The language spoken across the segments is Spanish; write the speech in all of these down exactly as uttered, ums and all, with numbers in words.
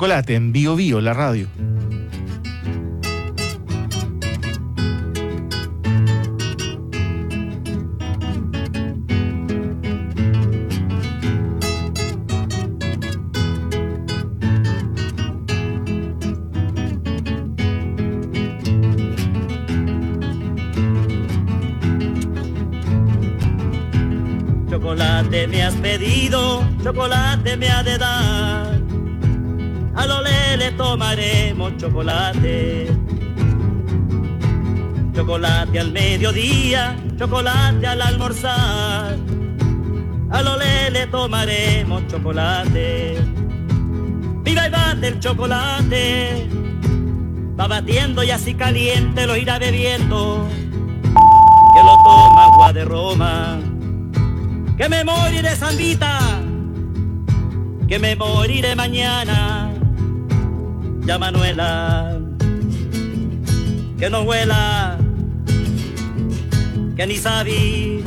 Chocolate en Bio Bio, la radio. Chocolate me has pedido, chocolate me ha de dar. A lo lele tomaremos chocolate. Chocolate al mediodía, chocolate al almorzar. A lo lele tomaremos chocolate. Viva y bate el chocolate. Va batiendo y así caliente lo irá bebiendo. Que lo toma agua de Roma. Que me moriré Zambita, que me moriré mañana. Ya Manuela, que no huela, que ni sabí.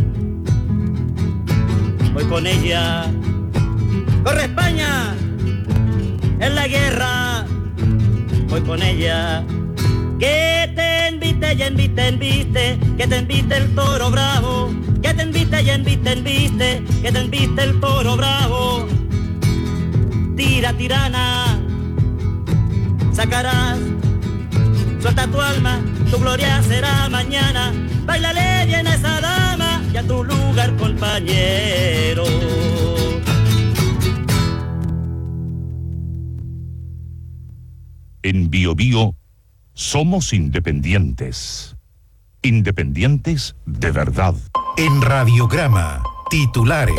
Voy con ella, corre España, en la guerra. Voy con ella, que te invite y invite, invite, que te invite el toro bravo. Que te invite y invite, invite, que te invite el toro bravo. Tira, tirana, sacarás, suelta tu alma, tu gloria será mañana. Báilale bien a esa dama y a tu lugar, compañero. En Bio Bio somos independientes. Independientes de verdad. En Radiograma, titulares.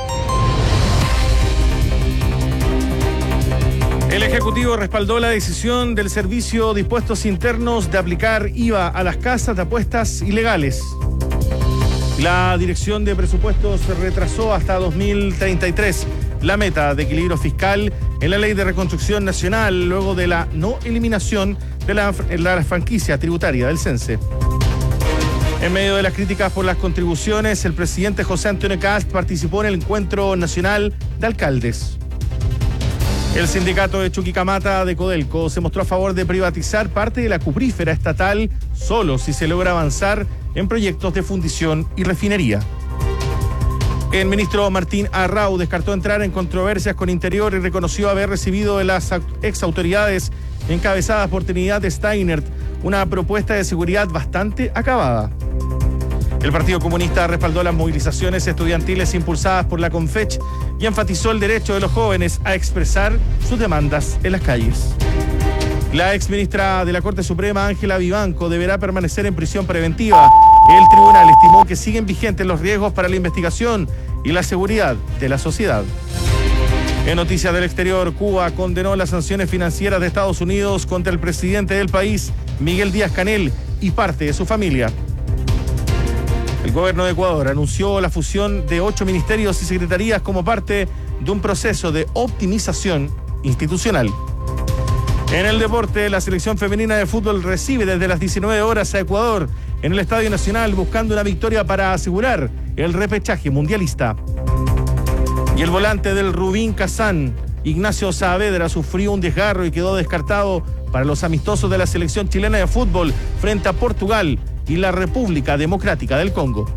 El Ejecutivo respaldó la decisión del Servicio de Impuestos Internos de aplicar I V A a las casas de apuestas ilegales. La Dirección de Presupuestos retrasó hasta dos mil treinta y tres la meta de equilibrio fiscal en la Ley de Reconstrucción Nacional luego de la no eliminación de la, la franquicia tributaria del Cense. En medio de las críticas por las contribuciones, el presidente José Antonio Kast participó en el Encuentro Nacional de Alcaldes. El sindicato de Chuquicamata de Codelco se mostró a favor de privatizar parte de la cuprífera estatal solo si se logra avanzar en proyectos de fundición y refinería. El ministro Martín Arrau descartó entrar en controversias con Interior y reconoció haber recibido de las exautoridades encabezadas por Trinidad Steinert una propuesta de seguridad bastante acabada. El Partido Comunista respaldó las movilizaciones estudiantiles impulsadas por la Confech y enfatizó el derecho de los jóvenes a expresar sus demandas en las calles. La exministra de la Corte Suprema, Ángela Vivanco, deberá permanecer en prisión preventiva. El tribunal estimó que siguen vigentes los riesgos para la investigación y la seguridad de la sociedad. En noticias del exterior, Cuba condenó las sanciones financieras de Estados Unidos contra el presidente del país, Miguel Díaz-Canel, y parte de su familia. El gobierno de Ecuador anunció la fusión de ocho ministerios y secretarías como parte de un proceso de optimización institucional. En el deporte, la selección femenina de fútbol recibe desde las diecinueve horas a Ecuador en el Estadio Nacional buscando una victoria para asegurar el repechaje mundialista. Y el volante del Rubín Kazán, Ignacio Saavedra, sufrió un desgarro y quedó descartado para los amistosos de la selección chilena de fútbol frente a Portugal y la República Democrática del Congo.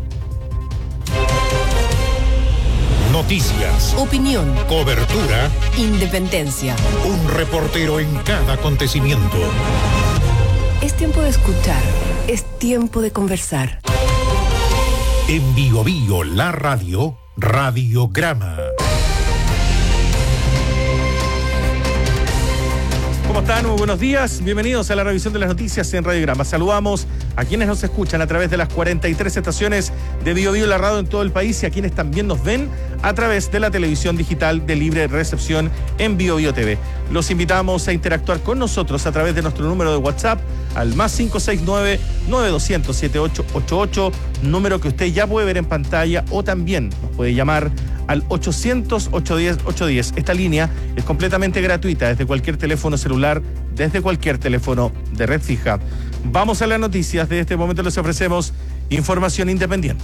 Noticias, opinión, cobertura, independencia. Un reportero en cada acontecimiento. Es tiempo de escuchar, es tiempo de conversar. En Bio Bio, la radio, Radiograma. ¿Cómo están? Muy buenos días. Bienvenidos a la revisión de las noticias en Radiograma. Saludamos a quienes nos escuchan a través de las cuarenta y tres estaciones de Bio Bio, la radio en todo el país, y a quienes también nos ven a través de la televisión digital de libre recepción en Bio Bio T V. Los invitamos a interactuar con nosotros a través de nuestro número de WhatsApp al más cinco seis nueve, nueve dos cero cero, siete ocho ocho ocho, número que usted ya puede ver en pantalla, o también nos puede llamar al ochocientos, ochocientos diez, ochocientos diez. Esta línea es completamente gratuita desde cualquier teléfono celular, desde cualquier teléfono de red fija. Vamos a las noticias. De este momento les ofrecemos información independiente.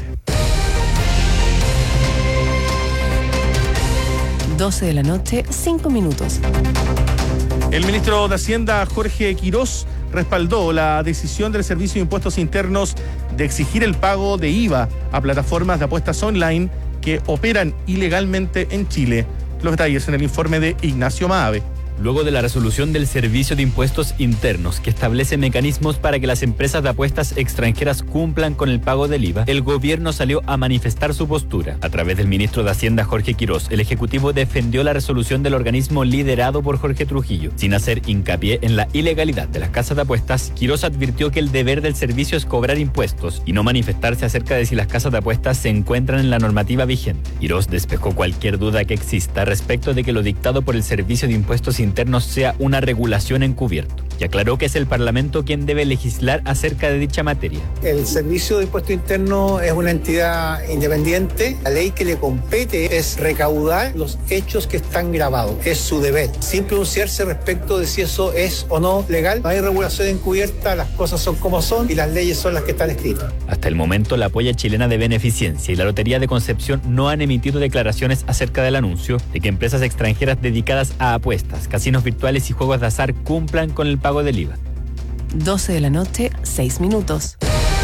doce de la noche, cinco minutos. El ministro de Hacienda, Jorge Quirós, respaldó la decisión del Servicio de Impuestos Internos de exigir el pago de I V A a plataformas de apuestas online que operan ilegalmente en Chile. Los detalles en el informe de Ignacio Maave. Luego de la resolución del Servicio de Impuestos Internos, que establece mecanismos para que las empresas de apuestas extranjeras cumplan con el pago del I V A, el gobierno salió a manifestar su postura. A través del ministro de Hacienda, Jorge Quirós, el Ejecutivo defendió la resolución del organismo liderado por Jorge Trujillo. Sin hacer hincapié en la ilegalidad de las casas de apuestas, Quirós advirtió que el deber del servicio es cobrar impuestos y no manifestarse acerca de si las casas de apuestas se encuentran en la normativa vigente. Quirós despejó cualquier duda que exista respecto de que lo dictado por el Servicio de Impuestos Internos internos sea una regulación encubierto, y aclaró que es el Parlamento quien debe legislar acerca de dicha materia. El Servicio de Impuestos Internos es una entidad independiente. La ley que le compete es recaudar los hechos que están grabados. Es su deber, sin pronunciarse respecto de si eso es o no legal. No hay regulación encubierta, las cosas son como son y las leyes son las que están escritas. Hasta el momento, la Polla Chilena de Beneficencia y la Lotería de Concepción no han emitido declaraciones acerca del anuncio de que empresas extranjeras dedicadas a apuestas, casinos virtuales y juegos de azar cumplan con el pago del I V A. doce de la noche, seis minutos.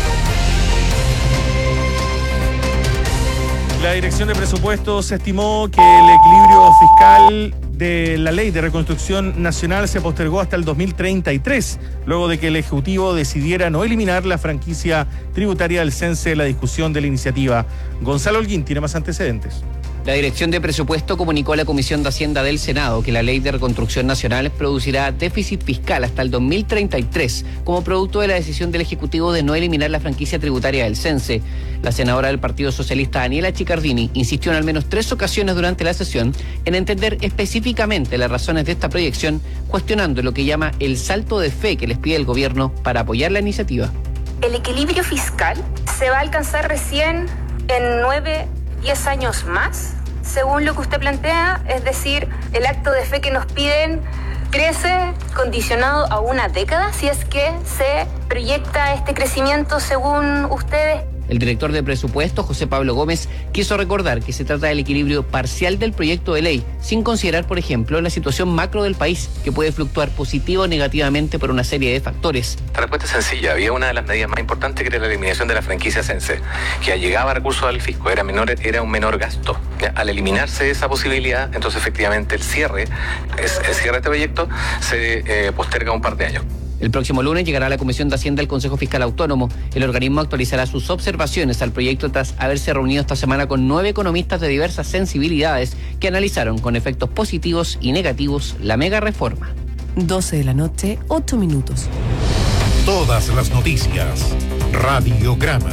La Dirección de Presupuestos estimó que el equilibrio fiscal de la Ley de Reconstrucción Nacional se postergó hasta el dos mil treinta y tres, luego de que el Ejecutivo decidiera no eliminar la franquicia tributaria del Cense de la discusión de la iniciativa. Gonzalo Holguín tiene más antecedentes. La Dirección de Presupuesto comunicó a la Comisión de Hacienda del Senado que la Ley de Reconstrucción Nacional producirá déficit fiscal hasta el dos mil treinta y tres como producto de la decisión del Ejecutivo de no eliminar la franquicia tributaria del Cense. La senadora del Partido Socialista, Daniela Chicardini, insistió en al menos tres ocasiones durante la sesión en entender específicamente las razones de esta proyección, cuestionando lo que llama el salto de fe que les pide el gobierno para apoyar la iniciativa. El equilibrio fiscal se va a alcanzar recién en nueve diez años más, según lo que usted plantea, es decir, el acto de fe que nos piden crece condicionado a una década, si es que se proyecta este crecimiento según ustedes. El director de presupuesto, José Pablo Gómez, quiso recordar que se trata del equilibrio parcial del proyecto de ley, sin considerar, por ejemplo, la situación macro del país, que puede fluctuar positivo o negativamente por una serie de factores. La respuesta es sencilla. Había una de las medidas más importantes, que era la eliminación de la franquicia Cense, que llegaba recursos al fisco, era menor, era un menor gasto. Al eliminarse esa posibilidad, entonces efectivamente el cierre, es, el cierre de este proyecto se eh, posterga un par de años. El próximo lunes llegará a la Comisión de Hacienda el Consejo Fiscal Autónomo. El organismo actualizará sus observaciones al proyecto tras haberse reunido esta semana con nueve economistas de diversas sensibilidades que analizaron con efectos positivos y negativos la mega reforma. doce de la noche, ocho minutos. Todas las noticias. Radiograma.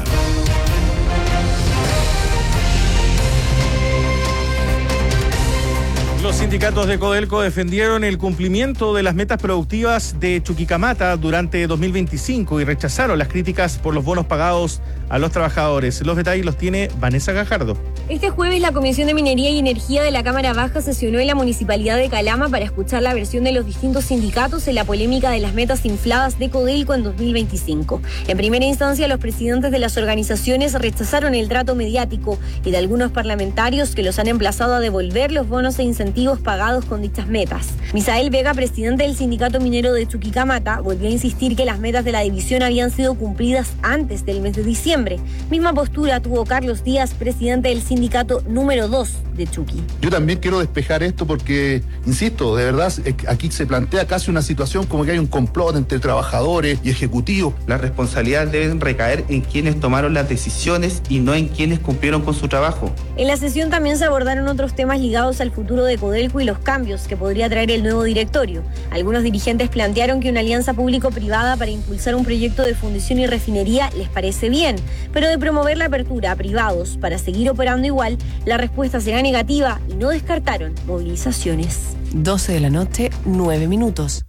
Los sindicatos de Codelco defendieron el cumplimiento de las metas productivas de Chuquicamata durante dos mil veinticinco y rechazaron las críticas por los bonos pagados a los trabajadores. Los detalles los tiene Vanessa Gajardo. Este jueves la Comisión de Minería y Energía de la Cámara Baja sesionó en la Municipalidad de Calama para escuchar la versión de los distintos sindicatos en la polémica de las metas infladas de Codelco en dos mil veinticinco. En primera instancia, los presidentes de las organizaciones rechazaron el trato mediático y de algunos parlamentarios que los han emplazado a devolver los bonos e incentivos pagados con dichas metas. Misael Vega, presidente del Sindicato Minero de Chuquicamata, volvió a insistir que las metas de la división habían sido cumplidas antes del mes de diciembre. Misma postura tuvo Carlos Díaz, presidente del sindicato número dos de Chuqui. Yo también quiero despejar esto porque, insisto, de verdad, aquí se plantea casi una situación como que hay un complot entre trabajadores y ejecutivos. Las responsabilidades deben recaer en quienes tomaron las decisiones y no en quienes cumplieron con su trabajo. En la sesión también se abordaron otros temas ligados al futuro de Codelco y los cambios que podría traer el nuevo directorio. Algunos dirigentes plantearon que una alianza público-privada para impulsar un proyecto de fundición y refinería les parece bien, pero de promover la apertura a privados para seguir operando igual, la respuesta será negativa y no descartaron movilizaciones. doce de la noche, nueve minutos.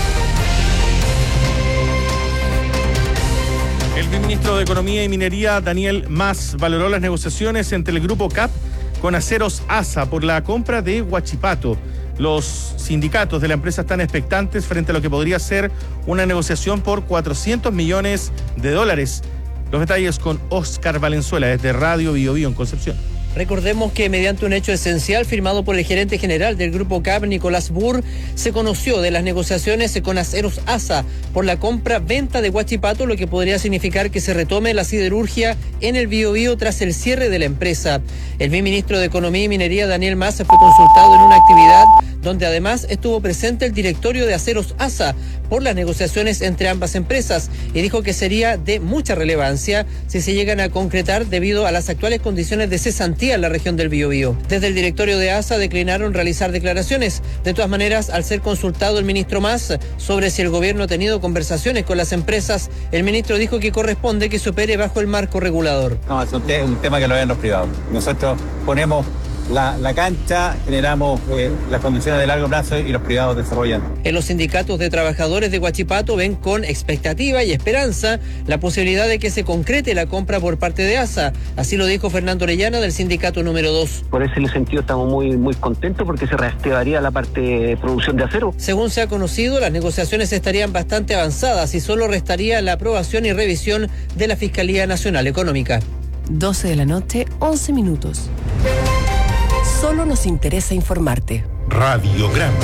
El ministro de Economía y Minería, Daniel Mas, valoró las negociaciones entre el Grupo C A P con Aceros ASA por la compra de Huachipato. Los sindicatos de la empresa están expectantes frente a lo que podría ser una negociación por cuatrocientos millones de dólares. Los detalles con Oscar Valenzuela desde Radio Bio Bio en Concepción. Recordemos que mediante un hecho esencial firmado por el gerente general del Grupo C A B, Nicolás Burr, se conoció de las negociaciones con Aceros ASA por la compra-venta de Huachipato, lo que podría significar que se retome la siderurgia en el Biobío tras el cierre de la empresa. El ministro de Economía y Minería, Daniel Mas, fue consultado en una actividad donde además estuvo presente el directorio de Aceros ASA por las negociaciones entre ambas empresas y dijo que sería de mucha relevancia si se llegan a concretar debido a las actuales condiciones de cesantía en la región del Biobío. Desde el directorio de ASA declinaron realizar declaraciones. De todas maneras, al ser consultado el ministro Mas sobre si el gobierno ha tenido conversaciones con las empresas, el ministro dijo que corresponde que se opere bajo el marco regulador. No, es un, te- un tema que lo ven los privados. Nosotros ponemos La, la cancha, generamos eh, las condiciones de largo plazo y los privados desarrollan. En los sindicatos de trabajadores de Huachipato ven con expectativa y esperanza la posibilidad de que se concrete la compra por parte de ASA. Así lo dijo Fernando Orellana del sindicato número dos. Por ese sentido estamos muy, muy contentos porque se reactivaría la parte de producción de acero. Según se ha conocido, las negociaciones estarían bastante avanzadas y solo restaría la aprobación y revisión de la Fiscalía Nacional Económica. doce de la noche, once minutos. Solo nos interesa informarte. Radiograma.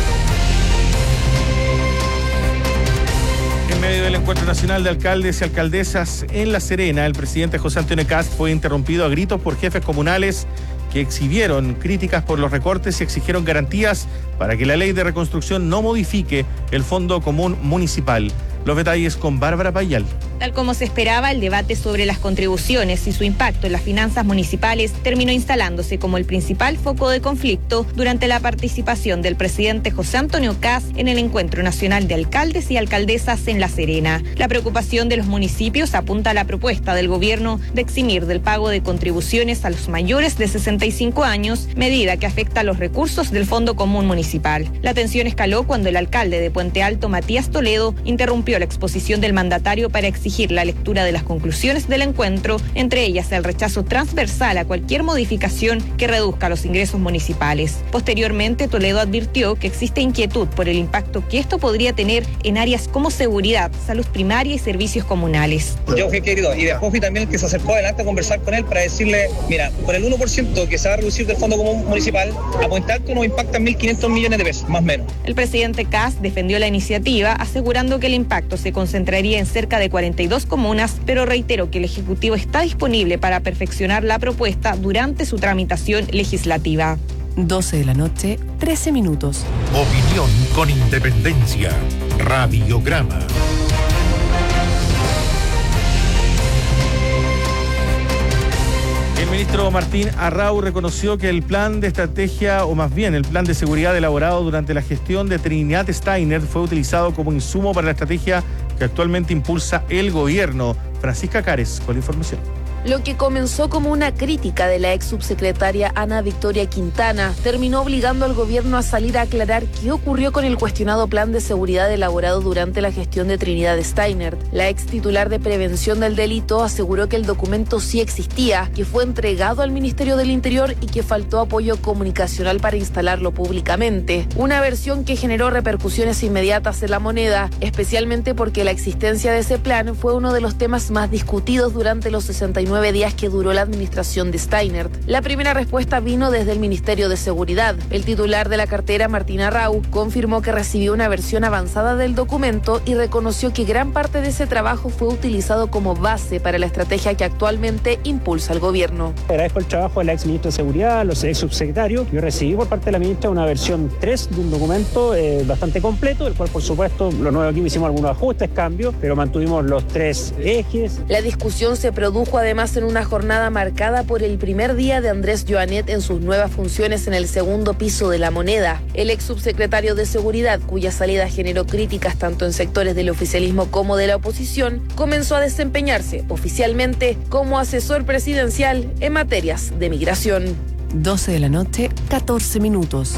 En medio del encuentro nacional de alcaldes y alcaldesas en La Serena, el presidente José Antonio Kast fue interrumpido a gritos por jefes comunales que exhibieron críticas por los recortes y exigieron garantías para que la ley de reconstrucción no modifique el Fondo Común Municipal. Los detalles con Bárbara Payal. Tal como se esperaba, el debate sobre las contribuciones y su impacto en las finanzas municipales terminó instalándose como el principal foco de conflicto durante la participación del presidente José Antonio Kast en el Encuentro Nacional de Alcaldes y Alcaldesas en La Serena. La preocupación de los municipios apunta a la propuesta del gobierno de eximir del pago de contribuciones a los mayores de sesenta y cinco años, medida que afecta a los recursos del Fondo Común Municipal. La tensión escaló cuando el alcalde de Puente Alto, Matías Toledo, interrumpió la exposición del mandatario para exigir la lectura de las conclusiones del encuentro, entre ellas el rechazo transversal a cualquier modificación que reduzca los ingresos municipales. Posteriormente, Toledo advirtió que existe inquietud por el impacto que esto podría tener en áreas como seguridad, salud primaria y servicios comunales. Yo fui querido y después fui también el que se acercó adelante a conversar con él para decirle, mira, por el uno por ciento que se va a reducir del Fondo Común Municipal, a Puente Alto nos impactan mil quinientos millones de pesos, más o menos. El presidente Kast defendió la iniciativa, asegurando que el impacto se concentraría en cerca de cuarenta y dos comunas, pero reiteró que el Ejecutivo está disponible para perfeccionar la propuesta durante su tramitación legislativa. doce de la noche, trece minutos. Opinión con independencia. Radiograma. El ministro Martín Arrau reconoció que el plan de estrategia, o más bien el plan de seguridad elaborado durante la gestión de Trinidad Steiner fue utilizado como insumo para la estrategia que actualmente impulsa el gobierno. Francisca Cares con la información. Lo que comenzó como una crítica de la ex subsecretaria Ana Victoria Quintana terminó obligando al gobierno a salir a aclarar qué ocurrió con el cuestionado plan de seguridad elaborado durante la gestión de Trinidad Steiner. La ex titular de Prevención del Delito aseguró que el documento sí existía, que fue entregado al Ministerio del Interior y que faltó apoyo comunicacional para instalarlo públicamente. Una versión que generó repercusiones inmediatas en la moneda, especialmente porque la existencia de ese plan fue uno de los temas más discutidos durante los sesenta y nueve días que duró la administración de Steiner. La primera respuesta vino desde el Ministerio de Seguridad. El titular de la cartera, Martín Arrau, confirmó que recibió una versión avanzada del documento y reconoció que gran parte de ese trabajo fue utilizado como base para la estrategia que actualmente impulsa el gobierno. Agradezco el trabajo de la ex ministra de Seguridad, los ex subsecretarios. Yo recibí por parte de la ministra una versión tres de un documento eh, bastante completo, el cual por supuesto lo nuevo aquí hicimos algunos ajustes, cambios, pero mantuvimos los tres ejes. La discusión se produjo además en una jornada marcada por el primer día de Andrés Joanet en sus nuevas funciones en el segundo piso de la moneda. El ex subsecretario de Seguridad, cuya salida generó críticas tanto en sectores del oficialismo como de la oposición, comenzó a desempeñarse oficialmente como asesor presidencial en materias de migración. doce de la noche, catorce minutos.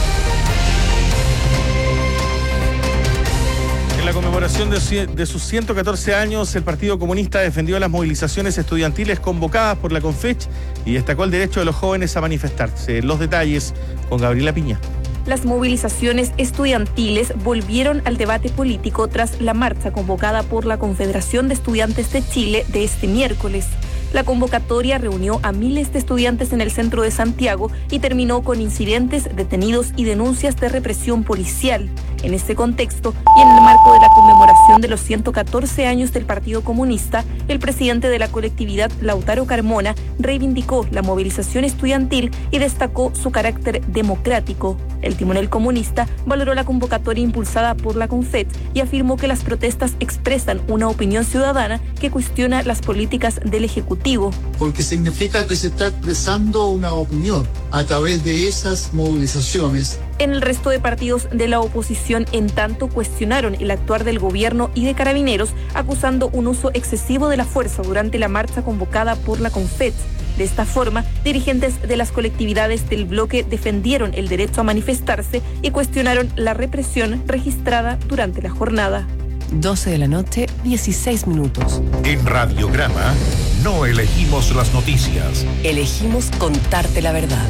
En la conmemoración de, de sus ciento catorce años, el Partido Comunista defendió las movilizaciones estudiantiles convocadas por la CONFECH y destacó el derecho de los jóvenes a manifestarse. Los detalles con Gabriela Piña. Las movilizaciones estudiantiles volvieron al debate político tras la marcha convocada por la Confederación de Estudiantes de Chile de este miércoles. La convocatoria reunió a miles de estudiantes en el centro de Santiago y terminó con incidentes, detenidos y denuncias de represión policial. En este contexto y en el marco de la conmemoración de los ciento catorce años del Partido Comunista, el presidente de la colectividad, Lautaro Carmona, reivindicó la movilización estudiantil y destacó su carácter democrático. El timonel comunista valoró la convocatoria impulsada por la CONFET y afirmó que las protestas expresan una opinión ciudadana que cuestiona las políticas del Ejecutivo. Porque significa que se está expresando una opinión a través de esas movilizaciones. En el resto de partidos de la oposición, en tanto, cuestionaron el actuar del gobierno y de Carabineros, acusando un uso excesivo de la fuerza durante la marcha convocada por la CONFET. De esta forma, dirigentes de las colectividades del bloque defendieron el derecho a manifestarse y cuestionaron la represión registrada durante la jornada. doce de la noche, dieciséis minutos. En Radiograma no elegimos las noticias. Elegimos contarte la verdad.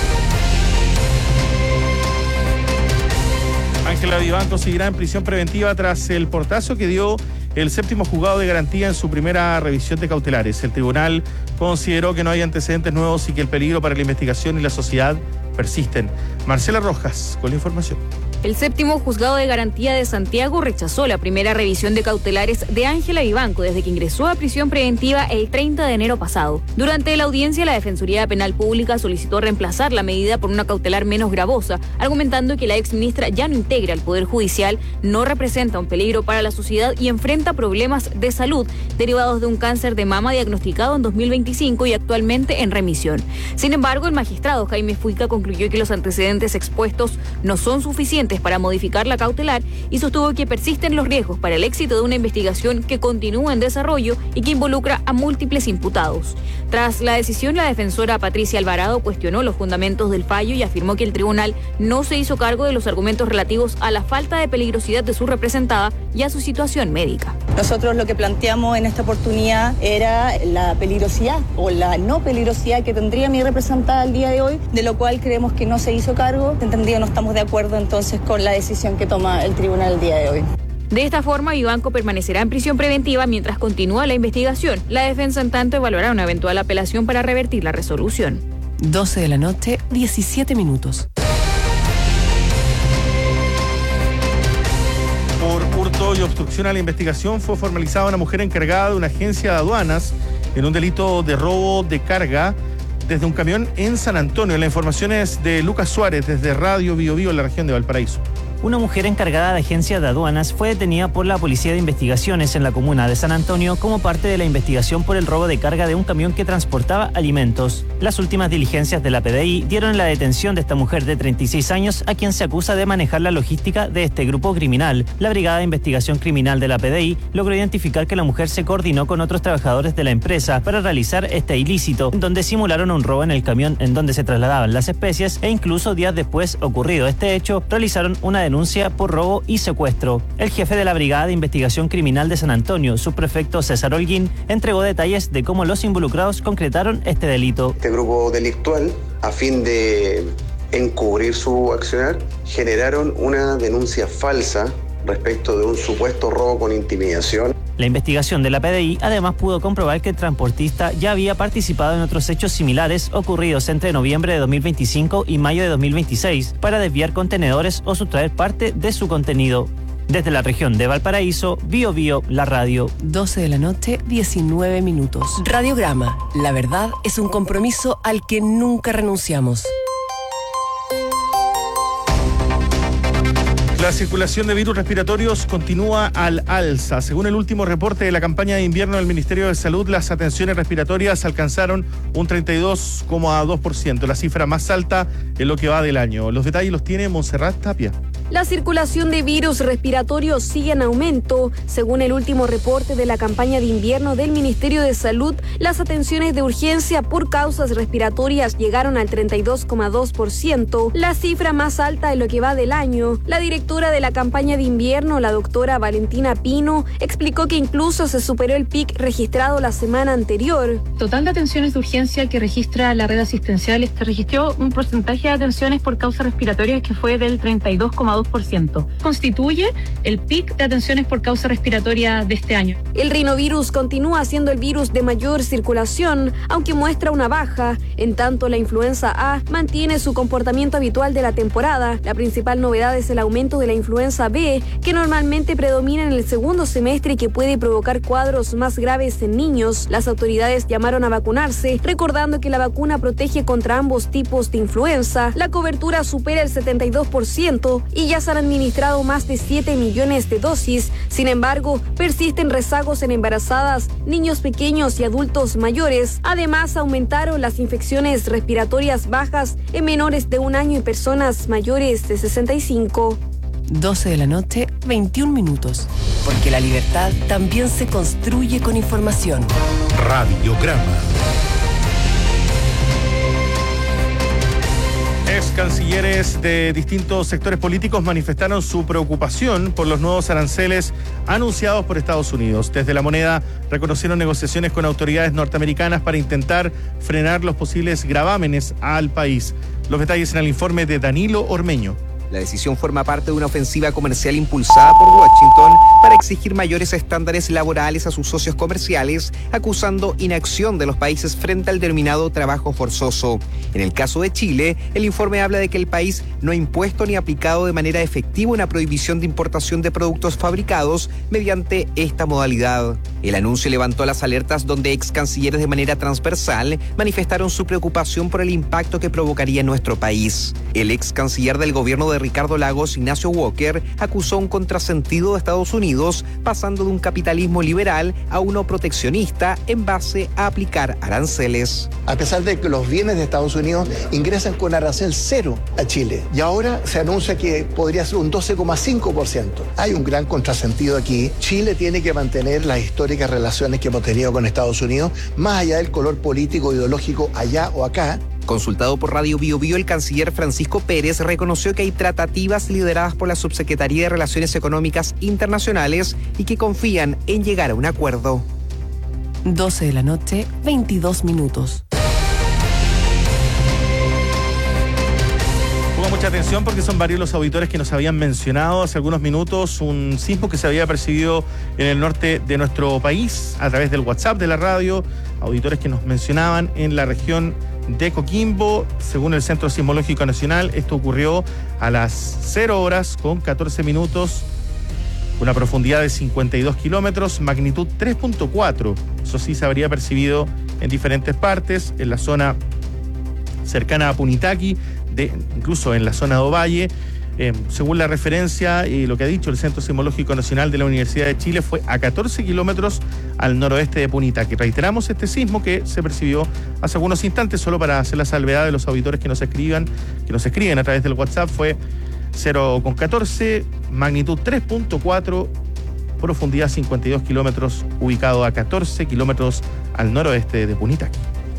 Ángela Vivanco seguirá en prisión preventiva tras el portazo que dio el séptimo juzgado de garantía en su primera revisión de cautelares. El tribunal consideró que no hay antecedentes nuevos y que el peligro para la investigación y la sociedad persisten. Marcela Rojas con la información. El séptimo juzgado de garantía de Santiago rechazó la primera revisión de cautelares de Ángela Vivanco desde que ingresó a prisión preventiva el treinta de enero pasado. Durante la audiencia, la Defensoría Penal Pública solicitó reemplazar la medida por una cautelar menos gravosa, argumentando que la exministra ya no integra el Poder Judicial, no representa un peligro para la sociedad y enfrenta problemas de salud derivados de un cáncer de mama diagnosticado en dos mil veinticinco y actualmente en remisión. Sin embargo, el magistrado Jaime Fuica concluyó que los antecedentes expuestos no son suficientes para modificar la cautelar y sostuvo que persisten los riesgos para el éxito de una investigación que continúa en desarrollo y que involucra a múltiples imputados. Tras la decisión, la defensora Patricia Alvarado cuestionó los fundamentos del fallo y afirmó que el tribunal no se hizo cargo de los argumentos relativos a la falta de peligrosidad de su representada y a su situación médica. Nosotros lo que planteamos en esta oportunidad era la peligrosidad o la no peligrosidad que tendría mi representada al día de hoy, de lo cual creemos que no se hizo cargo. Entendido, no estamos de acuerdo entonces con la decisión que toma el tribunal el día de hoy. De esta forma, Vivanco permanecerá en prisión preventiva mientras continúa la investigación. La defensa, en tanto, evaluará una eventual apelación para revertir la resolución. doce de la noche, diecisiete minutos. Por hurto y obstrucción a la investigación fue formalizada una mujer encargada de una agencia de aduanas en un delito de robo de carga desde un camión en San Antonio. La información es de Lucas Suárez desde Radio Bio Bio en la región de Valparaíso. Una mujer encargada de agencia de aduanas fue detenida por la Policía de Investigaciones en la comuna de San Antonio como parte de la investigación por el robo de carga de un camión que transportaba alimentos. Las últimas diligencias de la P D I dieron la detención de esta mujer de treinta y seis años a quien se acusa de manejar la logística de este grupo criminal. La Brigada de Investigación Criminal de la P D I logró identificar que la mujer se coordinó con otros trabajadores de la empresa para realizar este ilícito, donde simularon un robo en el camión en donde se trasladaban las especies e incluso días después ocurrido este hecho, realizaron una denuncia denuncia por robo y secuestro. El jefe de la Brigada de Investigación Criminal de San Antonio, subprefecto César Holguín, entregó detalles de cómo los involucrados concretaron este delito. Este grupo delictual, a fin de encubrir su accionar, generaron una denuncia falsa respecto de un supuesto robo con intimidación. La investigación de la P D I además pudo comprobar que el transportista ya había participado en otros hechos similares ocurridos entre noviembre de dos mil veinticinco y mayo de dos mil veintiséis para desviar contenedores o sustraer parte de su contenido. Desde la región de Valparaíso, Bio Bio, la radio. doce de la noche, diecinueve minutos. Radiograma. La verdad es un compromiso al que nunca renunciamos. La circulación de virus respiratorios continúa al alza. Según el último reporte de la campaña de invierno del Ministerio de Salud, las atenciones respiratorias alcanzaron un treinta y dos coma dos por ciento, la cifra más alta en lo que va del año. Los detalles los tiene Montserrat Tapia. La circulación de virus respiratorios sigue en aumento. Según el último reporte de la campaña de invierno del Ministerio de Salud, las atenciones de urgencia por causas respiratorias llegaron al treinta y dos coma dos por ciento, la cifra más alta en lo que va del año. La directora de la campaña de invierno, la doctora Valentina Pino, explicó que incluso se superó el pic registrado la semana anterior. Total de atenciones de urgencia que registra la red asistencial, se registró un porcentaje de atenciones por causas respiratorias que fue del treinta y dos coma dos dos por ciento. Constituye el pic de atenciones por causa respiratoria de este año. El rinovirus continúa siendo el virus de mayor circulación, aunque muestra una baja. En tanto, la influenza A mantiene su comportamiento habitual de la temporada. La principal novedad es el aumento de la influenza B, que normalmente predomina en el segundo semestre y que puede provocar cuadros más graves en niños. Las autoridades llamaron a vacunarse, recordando que la vacuna protege contra ambos tipos de influenza. La cobertura supera el setenta y dos por ciento y ya se han administrado más de siete millones de dosis. Sin embargo, persisten rezagos en embarazadas, niños pequeños y adultos mayores. Además, aumentaron las infecciones respiratorias bajas en menores de un año y personas mayores de sesenta y cinco. doce de la noche, veintiún minutos. Porque la libertad también se construye con información. Radiograma. Ex cancilleres de distintos sectores políticos manifestaron su preocupación por los nuevos aranceles anunciados por Estados Unidos. Desde La Moneda reconocieron negociaciones con autoridades norteamericanas para intentar frenar los posibles gravámenes al país. Los detalles en el informe de Danilo Ormeño. La decisión forma parte de una ofensiva comercial impulsada por Washington para exigir mayores estándares laborales a sus socios comerciales, acusando inacción de los países frente al denominado trabajo forzoso. En el caso de Chile, el informe habla de que el país no ha impuesto ni aplicado de manera efectiva una prohibición de importación de productos fabricados mediante esta modalidad. El anuncio levantó las alertas donde ex cancilleres de manera transversal manifestaron su preocupación por el impacto que provocaría en nuestro país. El ex canciller del gobierno de Ricardo Lagos, Ignacio Walker, acusó un contrasentido de Estados Unidos, pasando de un capitalismo liberal a uno proteccionista en base a aplicar aranceles. A pesar de que los bienes de Estados Unidos ingresan con arancel cero a Chile, y ahora se anuncia que podría ser un doce coma cinco por ciento. Hay un gran contrasentido aquí. Chile tiene que mantener las históricas relaciones que hemos tenido con Estados Unidos, más allá del color político ideológico allá o acá. Consultado por Radio Bio Bio, el canciller Francisco Pérez reconoció que hay tratativas lideradas por la Subsecretaría de Relaciones Económicas Internacionales y que confían en llegar a un acuerdo. doce de la noche, veintidós minutos. Ponga mucha atención porque son varios los auditores que nos habían mencionado hace algunos minutos un sismo que se había percibido en el norte de nuestro país a través del WhatsApp de la radio. Auditores que nos mencionaban en la región de Coquimbo. Según el Centro Sismológico Nacional, esto ocurrió a las cero horas con catorce minutos, una profundidad de cincuenta y dos kilómetros, magnitud tres punto cuatro. Eso sí se habría percibido en diferentes partes, en la zona cercana a Punitaqui, de, incluso en la zona de Ovalle. Eh, según la referencia y lo que ha dicho el Centro Sismológico Nacional de la Universidad de Chile, fue a catorce kilómetros al noroeste de Punitaqui. Reiteramos este sismo que se percibió hace algunos instantes, solo para hacer la salvedad de los auditores que nos escriban, que nos escriben a través del WhatsApp, fue cero coma catorce, magnitud tres punto cuatro, profundidad cincuenta y dos kilómetros, ubicado a catorce kilómetros al noroeste de Punitaqui.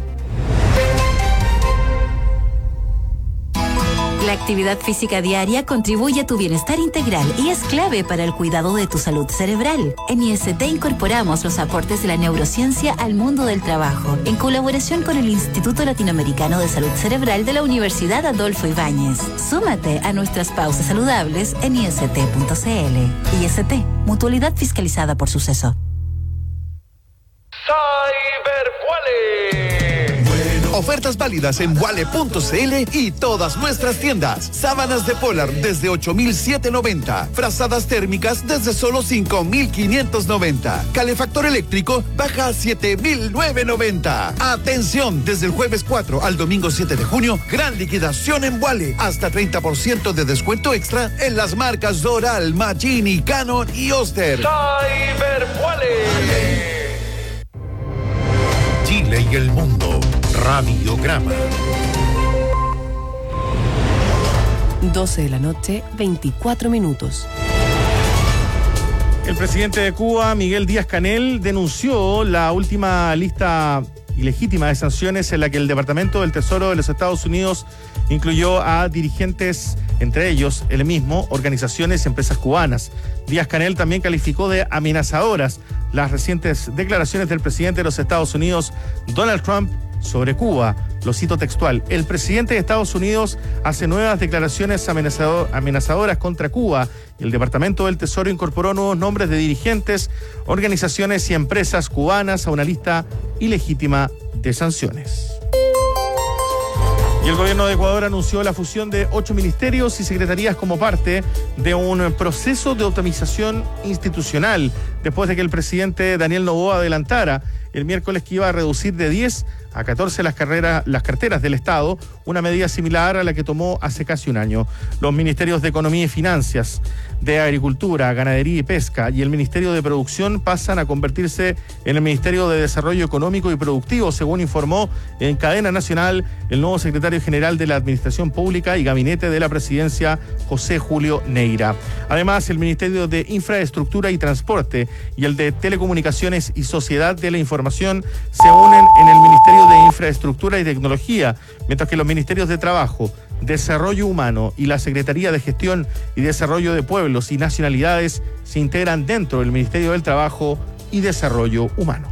La actividad física diaria contribuye a tu bienestar integral y es clave para el cuidado de tu salud cerebral. En I S T incorporamos los aportes de la neurociencia al mundo del trabajo, en colaboración con el Instituto Latinoamericano de Salud Cerebral de la Universidad Adolfo Ibáñez. Súmate a nuestras pausas saludables en i s t punto c l. I S T, mutualidad fiscalizada por Suceso. Ofertas válidas en wale punto c l y todas nuestras tiendas. Sábanas de Polar desde ocho mil setecientos noventa. Frazadas térmicas desde solo cinco mil quinientos noventa. Calefactor eléctrico baja a siete mil novecientos noventa. Atención, desde el jueves cuatro al domingo siete de junio, gran liquidación en Wale. Hasta treinta por ciento de descuento extra en las marcas Doral, Magini, Canon y Oster. Cyber Wale. Chile y el mundo. Radiograma. doce de la noche, veinticuatro minutos. El presidente de Cuba, Miguel Díaz-Canel, denunció la última lista ilegítima de sanciones en la que el Departamento del Tesoro de los Estados Unidos incluyó a dirigentes, entre ellos él mismo, organizaciones y empresas cubanas. Díaz-Canel también calificó de amenazadoras las recientes declaraciones del presidente de los Estados Unidos, Donald Trump, sobre Cuba. Lo cito textual: el presidente de Estados Unidos hace nuevas declaraciones amenazado- amenazadoras contra Cuba y el Departamento del Tesoro incorporó nuevos nombres de dirigentes, organizaciones y empresas cubanas a una lista ilegítima de sanciones. Y el gobierno de Ecuador anunció la fusión de ocho ministerios y secretarías como parte de un proceso de optimización institucional, después de que el presidente Daniel Noboa adelantara el miércoles que iba a reducir de diez a catorce las carreras, las carteras del Estado, una medida similar a la que tomó hace casi un año. Los ministerios de Economía y Finanzas, de Agricultura, Ganadería y Pesca y el Ministerio de Producción pasan a convertirse en el Ministerio de Desarrollo Económico y Productivo, según informó en cadena nacional el nuevo secretario general de la Administración Pública y Gabinete de la Presidencia, José Julio Neira. Además, el Ministerio de Infraestructura y Transporte y el de Telecomunicaciones y Sociedad de la Información se unen en el Ministerio de Infraestructura y Tecnología, mientras que los Ministerios de Trabajo, Desarrollo Humano y la Secretaría de Gestión y Desarrollo de Pueblos y Nacionalidades se integran dentro del Ministerio del Trabajo y Desarrollo Humano.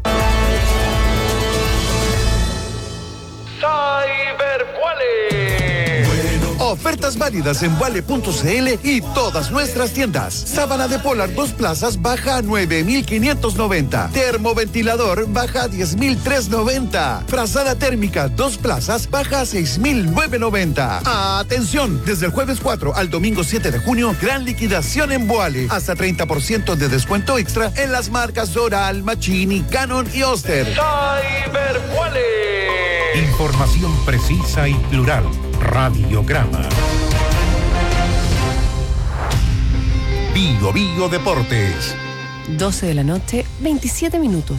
Ofertas válidas en Wale punto c l y todas nuestras tiendas. Sábana de Polar dos plazas baja a nueve mil quinientos noventa. Termoventilador baja a diez mil trescientos noventa. Frazada térmica dos plazas baja a seis mil novecientos noventa. Atención, desde el jueves cuatro al domingo siete de junio, gran liquidación en Wale. Hasta treinta por ciento de descuento extra en las marcas Doral, Machini, Canon y Oster. Cyberwale. Información precisa y plural. Radiograma. Bio Bio Deportes. doce de la noche, veintisiete minutos.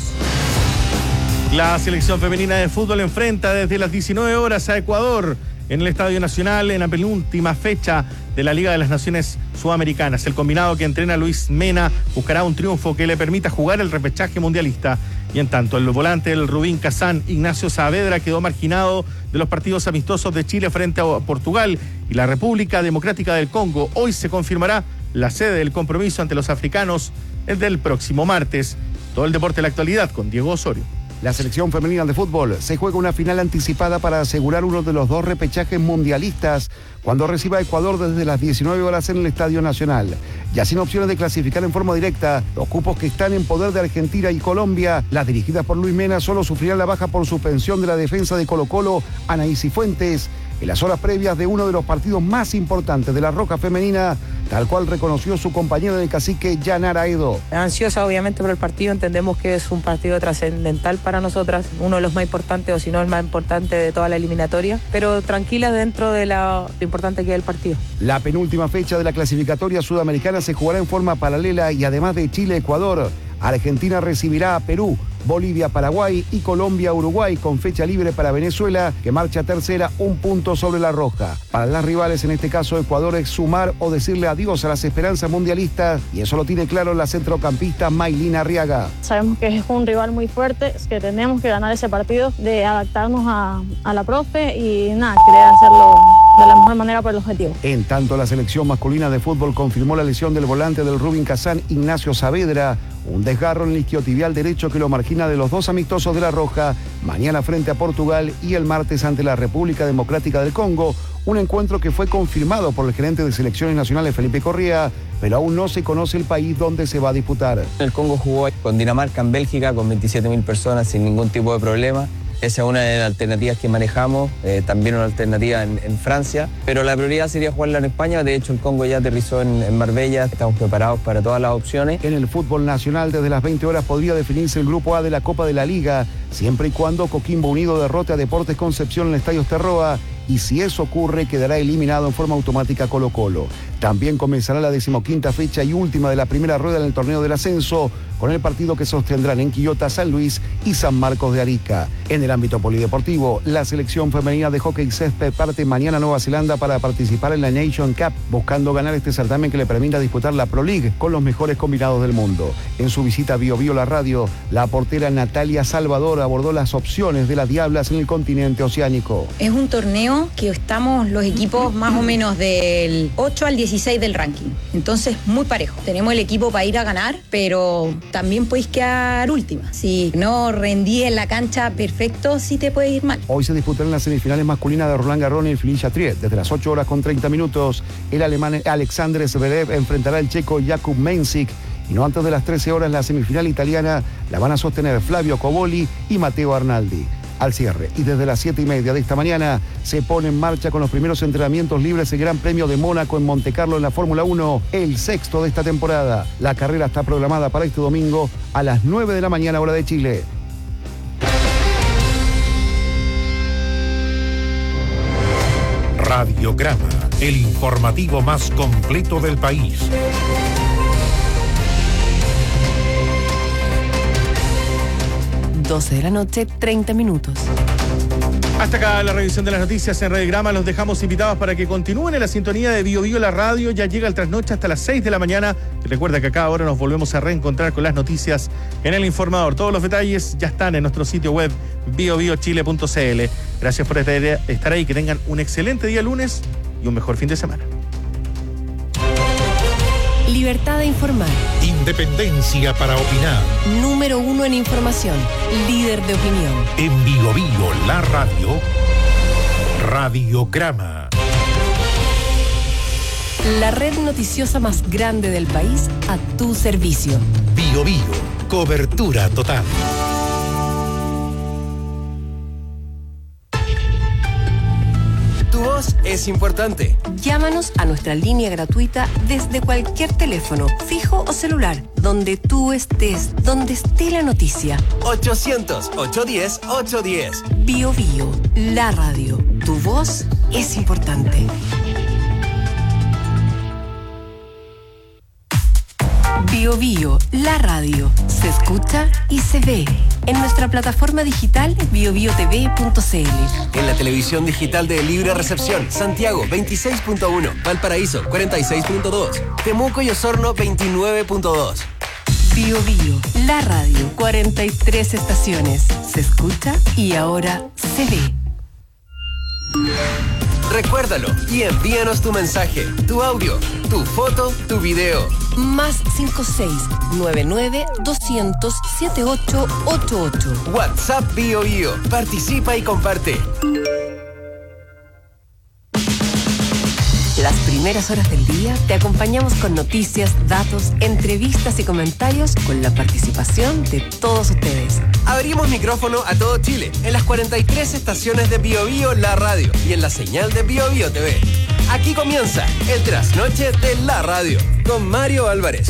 La selección femenina de fútbol enfrenta desde las diecinueve horas a Ecuador en el Estadio Nacional en la penúltima fecha de la Liga de las Naciones Sudamericanas. El combinado que entrena Luis Mena buscará un triunfo que le permita jugar el repechaje mundialista. Y en tanto, el volante del Rubín Kazán, Ignacio Saavedra, quedó marginado de los partidos amistosos de Chile frente a Portugal y la República Democrática del Congo. Hoy se confirmará la sede del compromiso ante los africanos el del próximo martes. Todo el deporte de la actualidad con Diego Osorio. La selección femenina de fútbol se juega una final anticipada para asegurar uno de los dos repechajes mundialistas cuando reciba a Ecuador desde las diecinueve horas en el Estadio Nacional. Ya sin opciones de clasificar en forma directa, los cupos que están en poder de Argentina y Colombia, las dirigidas por Luis Mena, solo sufrirán la baja por suspensión de la defensa de Colo-Colo, Anaís Cifuentes, en las horas previas de uno de los partidos más importantes de la Roja Femenina, tal cual reconoció su compañero de cacique, Yanara Edo. Ansiosa obviamente por el partido, entendemos que es un partido trascendental para nosotras, uno de los más importantes o si no el más importante de toda la eliminatoria, pero tranquila dentro de la, lo importante que es el partido. La penúltima fecha de la clasificatoria sudamericana se jugará en forma paralela y además de Chile-Ecuador, Argentina recibirá a Perú, Bolivia, Paraguay y Colombia, Uruguay, con fecha libre para Venezuela, que marcha tercera, un punto sobre la Roja. Para las rivales, en este caso Ecuador, es sumar o decirle adiós a las esperanzas mundialistas, y eso lo tiene claro la centrocampista Maylina Arriaga. Sabemos que es un rival muy fuerte, es que tenemos que ganar ese partido, de adaptarnos a, a la profe y nada, querer hacerlo de la mejor manera por el objetivo. En tanto, la selección masculina de fútbol confirmó la lesión del volante del Rubín Kazán, Ignacio Saavedra, un desgarro en el isquiotibial derecho que lo margina de los dos amistosos de la Roja, mañana frente a Portugal y el martes ante la República Democrática del Congo, un encuentro que fue confirmado por el gerente de selecciones nacionales Felipe Correa, pero aún no se conoce el país donde se va a disputar. El Congo jugó con Dinamarca en Bélgica con veintisiete mil personas sin ningún tipo de problema. Esa es una de las alternativas que manejamos, eh, también una alternativa en, en Francia, pero la prioridad sería jugarla en España. De hecho, el Congo ya aterrizó en, en Marbella, estamos preparados para todas las opciones. En el fútbol nacional, desde las veinte horas podría definirse el Grupo A de la Copa de la Liga, siempre y cuando Coquimbo Unido derrote a Deportes Concepción en el Estadio Terroa, y si eso ocurre, quedará eliminado en forma automática Colo-Colo. También comenzará la decimoquinta fecha y última de la primera rueda en el torneo del ascenso, con el partido que sostendrán en Quillota, San Luis y San Marcos de Arica. En el ámbito polideportivo, la selección femenina de hockey césped parte mañana a Nueva Zelanda para participar en la Nation Cup, buscando ganar este certamen que le permita disputar la Pro League con los mejores combinados del mundo. En su visita a Bio Bio La Radio, la portera Natalia Salvador abordó las opciones de las Diablas en el continente oceánico. Es un torneo que estamos los equipos más o menos del ocho al dieciséis dieciséis del ranking. Entonces, muy parejo. Tenemos el equipo para ir a ganar, pero también podéis quedar última. Si no rendí en la cancha perfecto, sí te puede ir mal. Hoy se disputarán las semifinales masculinas de Roland Garros en Filin-Chatrier. Desde las ocho horas con treinta minutos, el alemán Alexander Zverev enfrentará al checo Jakub Mensik. Y no antes de las trece horas, la semifinal italiana la van a sostener Flavio Coboli y Matteo Arnaldi. Al cierre, y desde las siete y media de esta mañana se pone en marcha con los primeros entrenamientos libres el Gran Premio de Mónaco en Montecarlo en la Fórmula uno, el sexto de esta temporada. La carrera está programada para este domingo a las nueve de la mañana, hora de Chile. Radiograma, el informativo más completo del país. doce de la noche, treinta minutos. Hasta acá la revisión de las noticias en Radiograma. Los dejamos invitados para que continúen en la sintonía de Bio Bio la radio. Ya llega el trasnoche hasta las seis de la mañana. Recuerda que acá ahora nos volvemos a reencontrar con las noticias en El Informador. Todos los detalles ya están en nuestro sitio web bio bio chile punto c l. Gracias por estar ahí. Que tengan un excelente día lunes y un mejor fin de semana. Libertad de informar. Independencia para opinar. Número uno en información. Líder de opinión. En Bio Bio la radio. Radiograma. La red noticiosa más grande del país a tu servicio. Bio Bio. Cobertura total. Tu voz es importante. Llámanos a nuestra línea gratuita desde cualquier teléfono, fijo o celular, donde tú estés, donde esté la noticia. ochocientos, ochocientos diez, ochocientos diez. Bio Bio, la radio. Tu voz es importante. Bio Bio, la radio. Se escucha y se ve. En nuestra plataforma digital bio bio t v punto c l. En la televisión digital de Libre Recepción, Santiago veintiséis punto uno, Valparaíso cuarenta y seis punto dos, Temuco y Osorno veintinueve punto dos. Bio Bio, la radio. cuarenta y tres estaciones. Se escucha y ahora se ve. Recuérdalo y envíanos tu mensaje, tu audio, tu foto, tu video. Más cinco seis nueve nueve dos cero cero siete ocho ocho ocho. WhatsApp Bio Bio. Participa y comparte. Las primeras horas del día te acompañamos con noticias, datos, entrevistas y comentarios con la participación de todos ustedes. Abrimos micrófono a todo Chile en las cuarenta y tres estaciones de Bio Bio la radio y en la señal de Bio Bio T V. Aquí comienza el trasnoche de la radio con Mario Álvarez.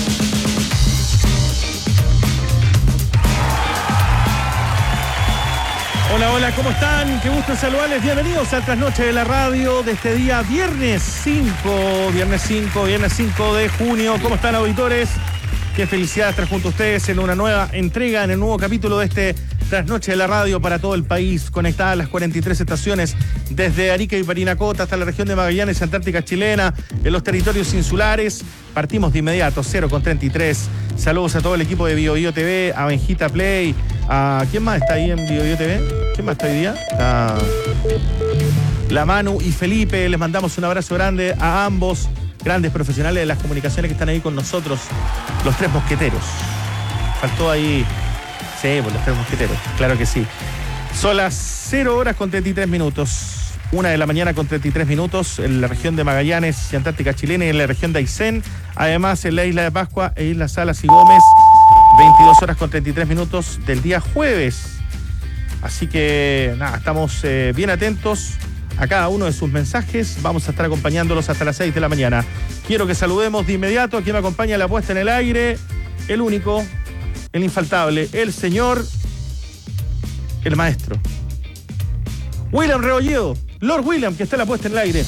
Hola, hola, ¿cómo están? Qué gusto saludarles. Bienvenidos al trasnoche de la radio de este día, viernes cinco, viernes cinco, viernes cinco de junio. ¿Cómo están, auditores? Qué felicidad estar junto a ustedes en una nueva entrega, en el nuevo capítulo de este trasnoche de la radio para todo el país, conectada a las cuarenta y tres estaciones desde Arica y Parinacota hasta la región de Magallanes, Antártica chilena, en los territorios insulares. Partimos de inmediato, cero con treinta y tres. Saludos a todo el equipo de Bio Bio T V, a Benjita Play, a... ¿quién más está ahí en Bio Bio T V? ¿Quién más está hoy día? Está la Manu y Felipe. Les mandamos un abrazo grande a ambos grandes profesionales de las comunicaciones que están ahí con nosotros, los tres mosqueteros. Faltó ahí... Sí, pues los tres mosqueteros, claro que sí. Son las cero horas con treinta y tres minutos. Una de la mañana con treinta y tres minutos en la región de Magallanes y Antártica chilena y en la región de Aysén. Además en la isla de Pascua e Islas Salas y Gómez, veintidós horas con treinta y tres minutos del día jueves. Así que nada, estamos eh, bien atentos a cada uno de sus mensajes. Vamos a estar acompañándolos hasta las seis de la mañana. Quiero que saludemos de inmediato a quien me acompaña en la puesta en el aire, el único, el infaltable, el señor, el maestro William Rebolledo, Lord William, que está en la puesta en el aire.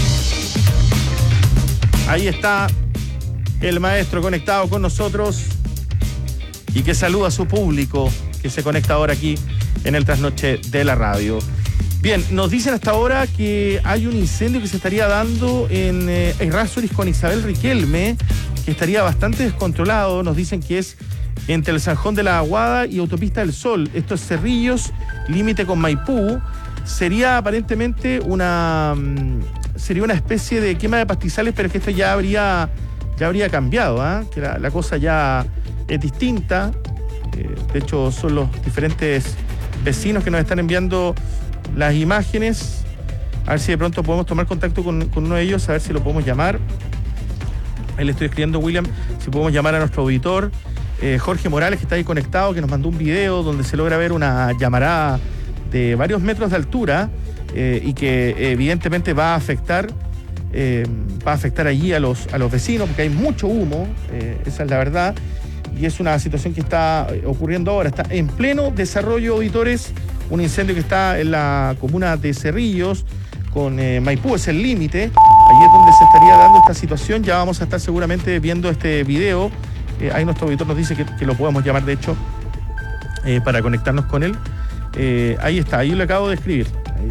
Ahí está el maestro conectado con nosotros y que saluda a su público que se conecta ahora aquí en el trasnoche de la radio. Bien, nos dicen hasta ahora que hay un incendio que se estaría dando en eh, Errázuriz con Isabel Riquelme, que estaría bastante descontrolado. Nos dicen que es entre el Zanjón de la Aguada y Autopista del Sol. Esto es Cerrillos, límite con Maipú. Sería aparentemente una, sería una especie de quema de pastizales, pero es que esto ya habría, ya habría cambiado, ¿eh? Que la, la cosa ya es distinta. Eh, de hecho, son los diferentes vecinos que nos están enviando las imágenes. A ver si de pronto podemos tomar contacto con, con uno de ellos, a ver si lo podemos llamar. Ahí le estoy escribiendo, William, si podemos llamar a nuestro auditor, eh, Jorge Morales, que está ahí conectado, que nos mandó un video donde se logra ver una llamarada de varios metros de altura eh, y que evidentemente va a afectar eh, va a afectar allí a los, a los vecinos, porque hay mucho humo, eh, esa es la verdad, y es una situación que está ocurriendo ahora. Está en pleno desarrollo, auditores, un incendio que está en la comuna de Cerrillos, con eh, Maipú, es el límite. Allí es donde se estaría dando esta situación. Ya vamos a estar seguramente viendo este video. Eh, ahí nuestro auditor nos dice que, que lo podemos llamar, de hecho, eh, para conectarnos con él. Eh, ahí está, ahí lo acabo de escribir. Ahí,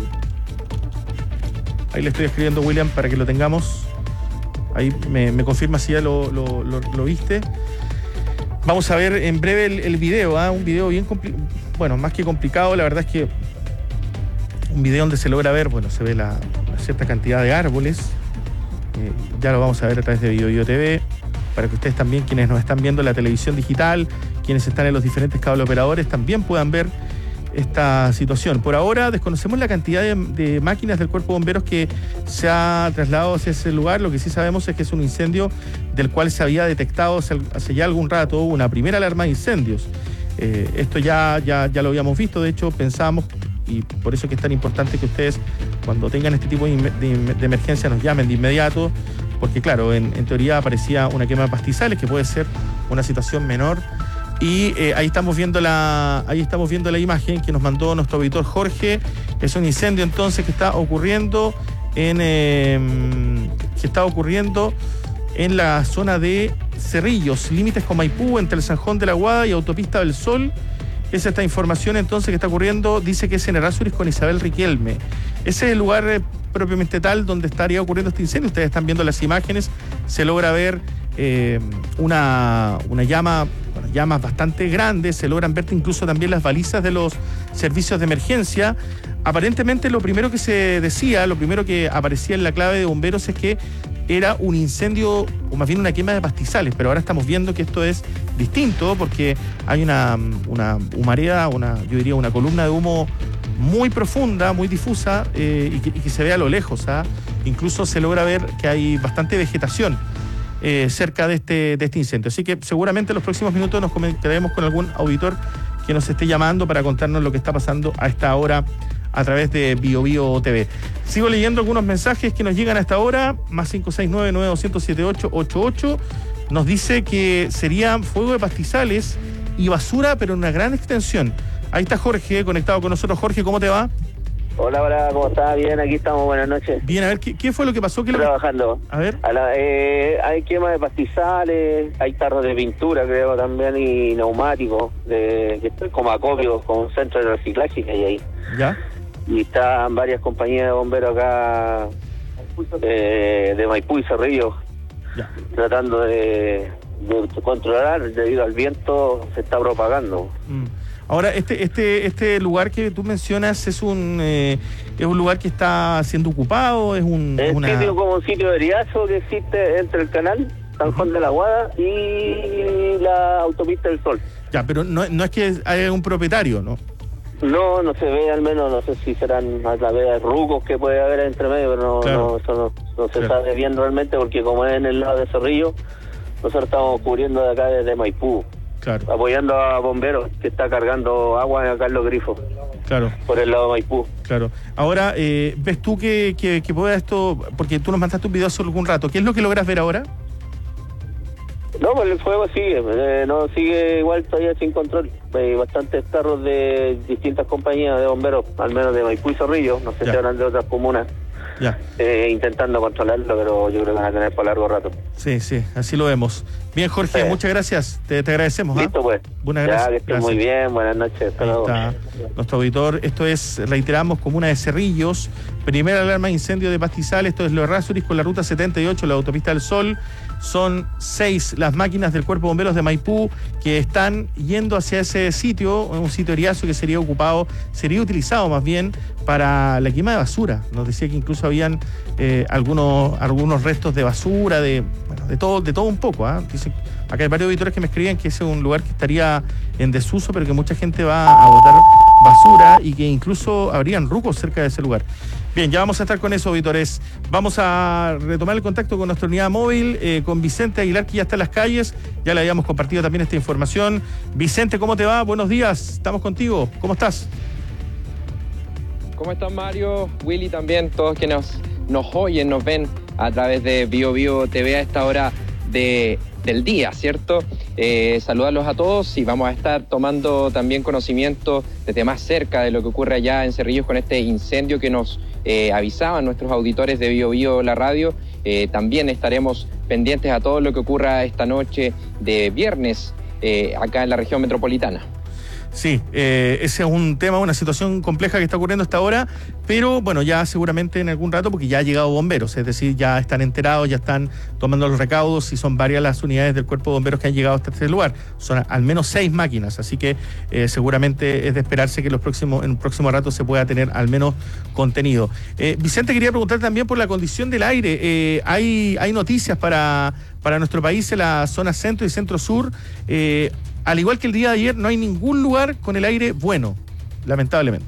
ahí le estoy escribiendo, William, para que lo tengamos. Ahí me, me confirma si ya lo, lo, lo, lo viste. Vamos a ver en breve el, el video, ¿eh? Un video bien complicado. Bueno, más que complicado, la verdad es que un video donde se logra ver, bueno, se ve la, la cierta cantidad de árboles. Eh, ya lo vamos a ver a través de BioBio T V, para que ustedes también, quienes nos están viendo en la televisión digital, quienes están en los diferentes cable operadores, también puedan ver esta situación. Por ahora desconocemos la cantidad de, de máquinas del Cuerpo de Bomberos que se ha trasladado hacia ese lugar. Lo que sí sabemos es que es un incendio del cual se había detectado hace, hace ya algún rato una primera alarma de incendios. Eh, esto ya, ya, ya lo habíamos visto, de hecho pensábamos, y por eso es que es tan importante que ustedes, cuando tengan este tipo de, de, de emergencia, nos llamen de inmediato, porque claro, en, en teoría aparecía una quema de pastizales, que puede ser una situación menor. Y eh, ahí estamos viendo la ahí estamos viendo la imagen que nos mandó nuestro auditor Jorge. Es un incendio entonces que está ocurriendo en eh, que está ocurriendo en la zona de Cerrillos, límites con Maipú, entre el Sanjón de la Guada y Autopista del Sol. Es esta información entonces que está ocurriendo, dice que es en Errázuriz con Isabel Riquelme. Ese es el lugar eh, propiamente tal donde estaría ocurriendo este incendio. Ustedes están viendo las imágenes, se logra ver eh, una, una llama, bueno, llamas bastante grandes, se logran ver incluso también las balizas de los servicios de emergencia. Aparentemente lo primero que se decía, lo primero que aparecía en la clave de bomberos es que era un incendio, o más bien una quema de pastizales, pero ahora estamos viendo que esto es distinto porque hay una, una humareda, una, yo diría una columna de humo muy profunda, muy difusa, eh, y, que, y que se ve a lo lejos, ¿ah? Incluso se logra ver que hay bastante vegetación eh, cerca de este, de este incendio. Así que seguramente en los próximos minutos nos comentaremos con algún auditor que nos esté llamando para contarnos lo que está pasando a esta hora a través de BioBio T V. Sigo leyendo algunos mensajes que nos llegan a esta hora, más cinco seis nueve, nueve dos cero cero, siete ocho ocho ocho. Nos dice que sería fuego de pastizales y basura, pero en una gran extensión. Ahí está Jorge, conectado con nosotros. Jorge, ¿cómo te va? Hola, hola, ¿cómo estás? Bien, aquí estamos, buenas noches. Bien, a ver, ¿qué, qué fue lo que pasó? ¿Qué Trabajando. A ver. A la, eh, hay quema de pastizales, hay tarros de pintura, creo, también, y neumáticos, de, que estoy como acopio, con un centro de reciclaje que hay ahí. ¿Ya? Y están varias compañías de bomberos acá eh, de Maipú y Cerrillos tratando de, de controlar, debido al viento se está propagando. Mm. Ahora, este este este lugar que tú mencionas es un eh, es un lugar que está siendo ocupado, es un es una... sitio como un sitio de riazo que existe entre el canal Sanjón de la Guada y la Autopista del Sol. Ya, pero no, no es que haya un propietario, ¿no? No, no se ve, al menos, no sé si serán a través de rucos que puede haber entre medio, pero no, claro. no, eso no, no se Claro. está viendo realmente, porque como es en el lado de Cerrillo, nosotros estamos cubriendo de acá desde Maipú, claro. apoyando a bomberos que está cargando agua acá en los grifos, Claro. por el lado de Maipú. Claro. Ahora, eh, ¿ves tú que, que, que pueda esto, porque tú nos mandaste un video hace algún rato, ¿qué es lo que logras ver ahora? No, pues el fuego sigue, eh, no sigue igual todavía sin control. Hay bastantes carros de distintas compañías de bomberos, al menos de Maipú y Cerrillo, no sé Ya. si habrán de otras comunas, Ya. eh, intentando controlarlo, pero yo creo que van a tener para largo rato. Sí, sí, así lo vemos. Bien, Jorge, sí. muchas gracias. Te, te agradecemos. Listo, pues. Buenas gracias. Ya, que estés gracias. muy bien. Buenas noches. Ahí está nuestro auditor. Esto es, reiteramos, comuna de Cerrillos. Primera alarma de incendio de pastizal. Esto es Los Errázuriz con la ruta setenta y ocho, la autopista del Sol. Son seis las máquinas del Cuerpo de Bomberos de Maipú que están yendo hacia ese sitio, un sitio eriazo que sería ocupado, sería utilizado más bien para la quema de basura. Nos decía que incluso habían eh, algunos, algunos restos de basura, de, bueno, de todo, de todo un poco. ¿eh? Dicen, acá hay varios auditores que me escribían que ese es un lugar que estaría en desuso, pero que mucha gente va a botar basura y que incluso habrían rucos cerca de ese lugar. Bien, ya vamos a estar con eso, auditores. Vamos a retomar el contacto con nuestra unidad móvil, eh, con Vicente Aguilar, que ya está en las calles. Ya le habíamos compartido también esta información. Vicente, ¿cómo te va? Buenos días, estamos contigo. ¿Cómo estás? ¿Cómo estás, Mario? Willy también, todos que nos, nos oyen, nos ven a través de Bio Bio T V a esta hora de, del día, ¿cierto? Eh, saludarlos a todos y vamos a estar tomando también conocimiento desde más cerca de lo que ocurre allá en Cerrillos con este incendio que nos eh, avisaban nuestros auditores de Bio Bio la radio. Eh, también estaremos pendientes a todo lo que ocurra esta noche de viernes eh, acá en la región metropolitana. Sí, eh, ese es un tema, una situación compleja que está ocurriendo hasta ahora, pero bueno, ya seguramente en algún rato, porque ya ha llegado bomberos, es decir, ya están enterados, ya están tomando los recaudos y son varias las unidades del Cuerpo de Bomberos que han llegado hasta este lugar. Son al menos seis máquinas, así que eh, seguramente es de esperarse que los próximos, en un próximo rato se pueda tener al menos contenido. Eh, Vicente, quería preguntar también por la condición del aire. Eh, hay, hay noticias para, para nuestro país en la zona centro y centro sur. Eh, Al igual que el día de ayer, no hay ningún lugar con el aire bueno, lamentablemente.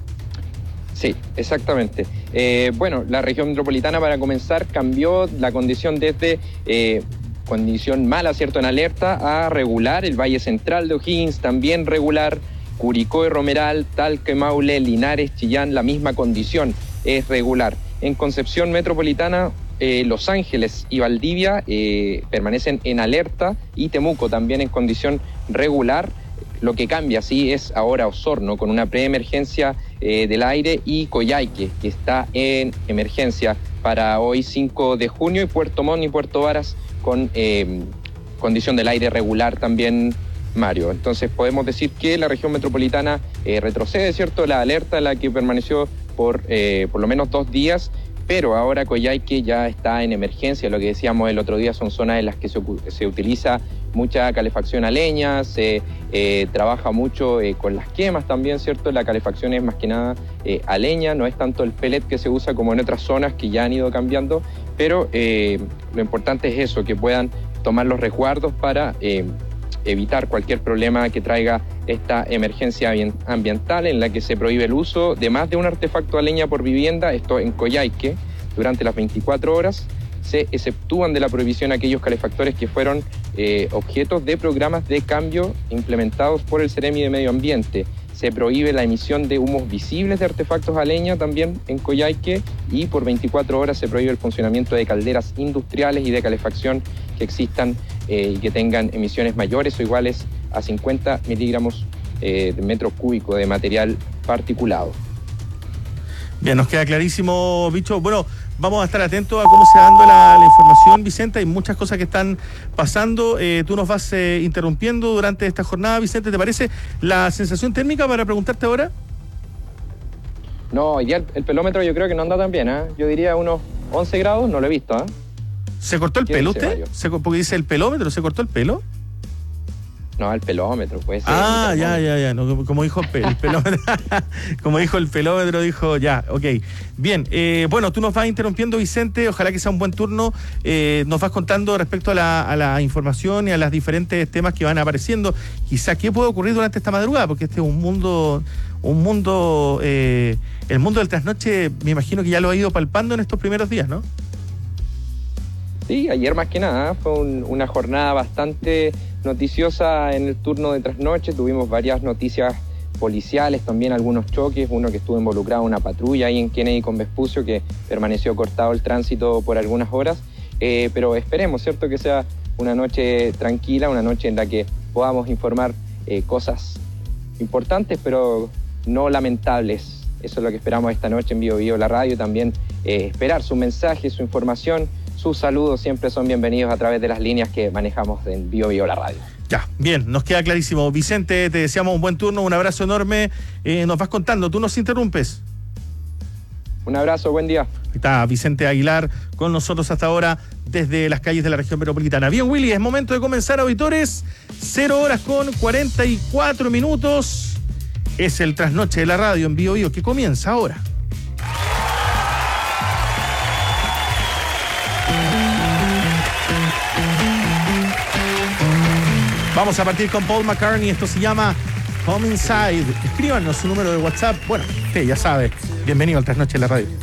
Sí, exactamente. Eh, bueno, la región metropolitana, para comenzar, cambió la condición desde eh, condición mala, ¿cierto?, en alerta, a regular. El Valle Central de O'Higgins también regular. Curicó y Romeral, Talca, Maule, Linares, Chillán, la misma condición, es regular. En Concepción metropolitana, Eh, Los Ángeles y Valdivia eh, permanecen en alerta y Temuco también en condición regular. Lo que cambia, sí, es ahora Osorno con una preemergencia eh, del aire y Coyhaique, que está en emergencia para hoy cinco de junio, y Puerto Montt y Puerto Varas con eh, condición del aire regular también, Mario. Entonces podemos decir que la región metropolitana eh, retrocede, ¿cierto?, la alerta, la que permaneció por eh, por lo menos dos días. Pero ahora Coyhaique ya está en emergencia. Lo que decíamos el otro día, son zonas en las que se, se utiliza mucha calefacción a leña, se eh, trabaja mucho eh, con las quemas también, ¿cierto? La calefacción es más que nada eh, a leña, no es tanto el pellet que se usa como en otras zonas que ya han ido cambiando, pero eh, lo importante es eso, que puedan tomar los resguardos para eh, evitar cualquier problema que traiga esta emergencia ambiental, en la que se prohíbe el uso de más de un artefacto a leña por vivienda, esto en Coyhaique, durante las veinticuatro horas. Se exceptúan de la prohibición aquellos calefactores que fueron eh, objetos de programas de cambio implementados por el Ceremi de Medio Ambiente. Se prohíbe la emisión de humos visibles de artefactos a leña también en Coyhaique, y por veinticuatro horas se prohíbe el funcionamiento de calderas industriales y de calefacción que existan eh, y que tengan emisiones mayores o iguales a cincuenta miligramos eh, de metro cúbico de material particulado. Bien, nos queda clarísimo, Bicho. Bueno, vamos a estar atentos a cómo se va dando la, la información, Vicente. Hay muchas cosas que están pasando. Eh, tú nos vas eh, interrumpiendo durante esta jornada, Vicente. ¿Te parece la sensación térmica para preguntarte ahora? No, hoy día el, el pelómetro yo creo que no anda tan bien, ¿eh? Yo diría unos once grados, no lo he visto, ¿eh? ¿Se cortó el pelo usted? ¿Se, porque dice el pelómetro, ¿se cortó el pelo? No, el pelómetro, pues. Ah, ya, ya, ya. No, como dijo el, el pelómetro, como dijo el pelómetro, dijo ya, ok. Bien, eh, bueno, tú nos vas interrumpiendo, Vicente. Ojalá que sea un buen turno. Eh, nos vas contando respecto a la, a la información y a los diferentes temas que van apareciendo. Quizá qué puede ocurrir durante esta madrugada, porque este es un mundo, un mundo, eh, el mundo del trasnoche, me imagino que ya lo ha ido palpando en estos primeros días, ¿no? Sí, ayer más que nada fue un, una jornada bastante noticiosa en el turno de trasnoche. Tuvimos varias noticias policiales, también algunos choques, uno que estuvo involucrado en una patrulla ahí en Kennedy con Vespucio, que permaneció cortado el tránsito por algunas horas, eh, pero esperemos, ¿cierto?, que sea una noche tranquila, una noche en la que podamos informar eh, cosas importantes, pero no lamentables. Eso es lo que esperamos esta noche en Bio Bio la radio. También eh, esperar su mensaje, su información sus saludos siempre son bienvenidos a través de las líneas que manejamos en Bio Bio la radio. Ya, bien, nos queda clarísimo. Vicente, te deseamos un buen turno, un abrazo enorme. Eh, nos vas contando, tú nos interrumpes. Un abrazo, buen día. Ahí está Vicente Aguilar con nosotros hasta ahora desde las calles de la región metropolitana. Bien, Willy, es momento de comenzar, auditores. Cero horas con cuarenta y cuatro minutos. Es el trasnoche de la radio en Bio Bio que comienza ahora. Vamos a partir con Paul McCartney. Esto se llama Come Inside. Escríbanos su número de WhatsApp. Bueno, usted ya sabe. Bienvenido al Trasnoche de la Radio.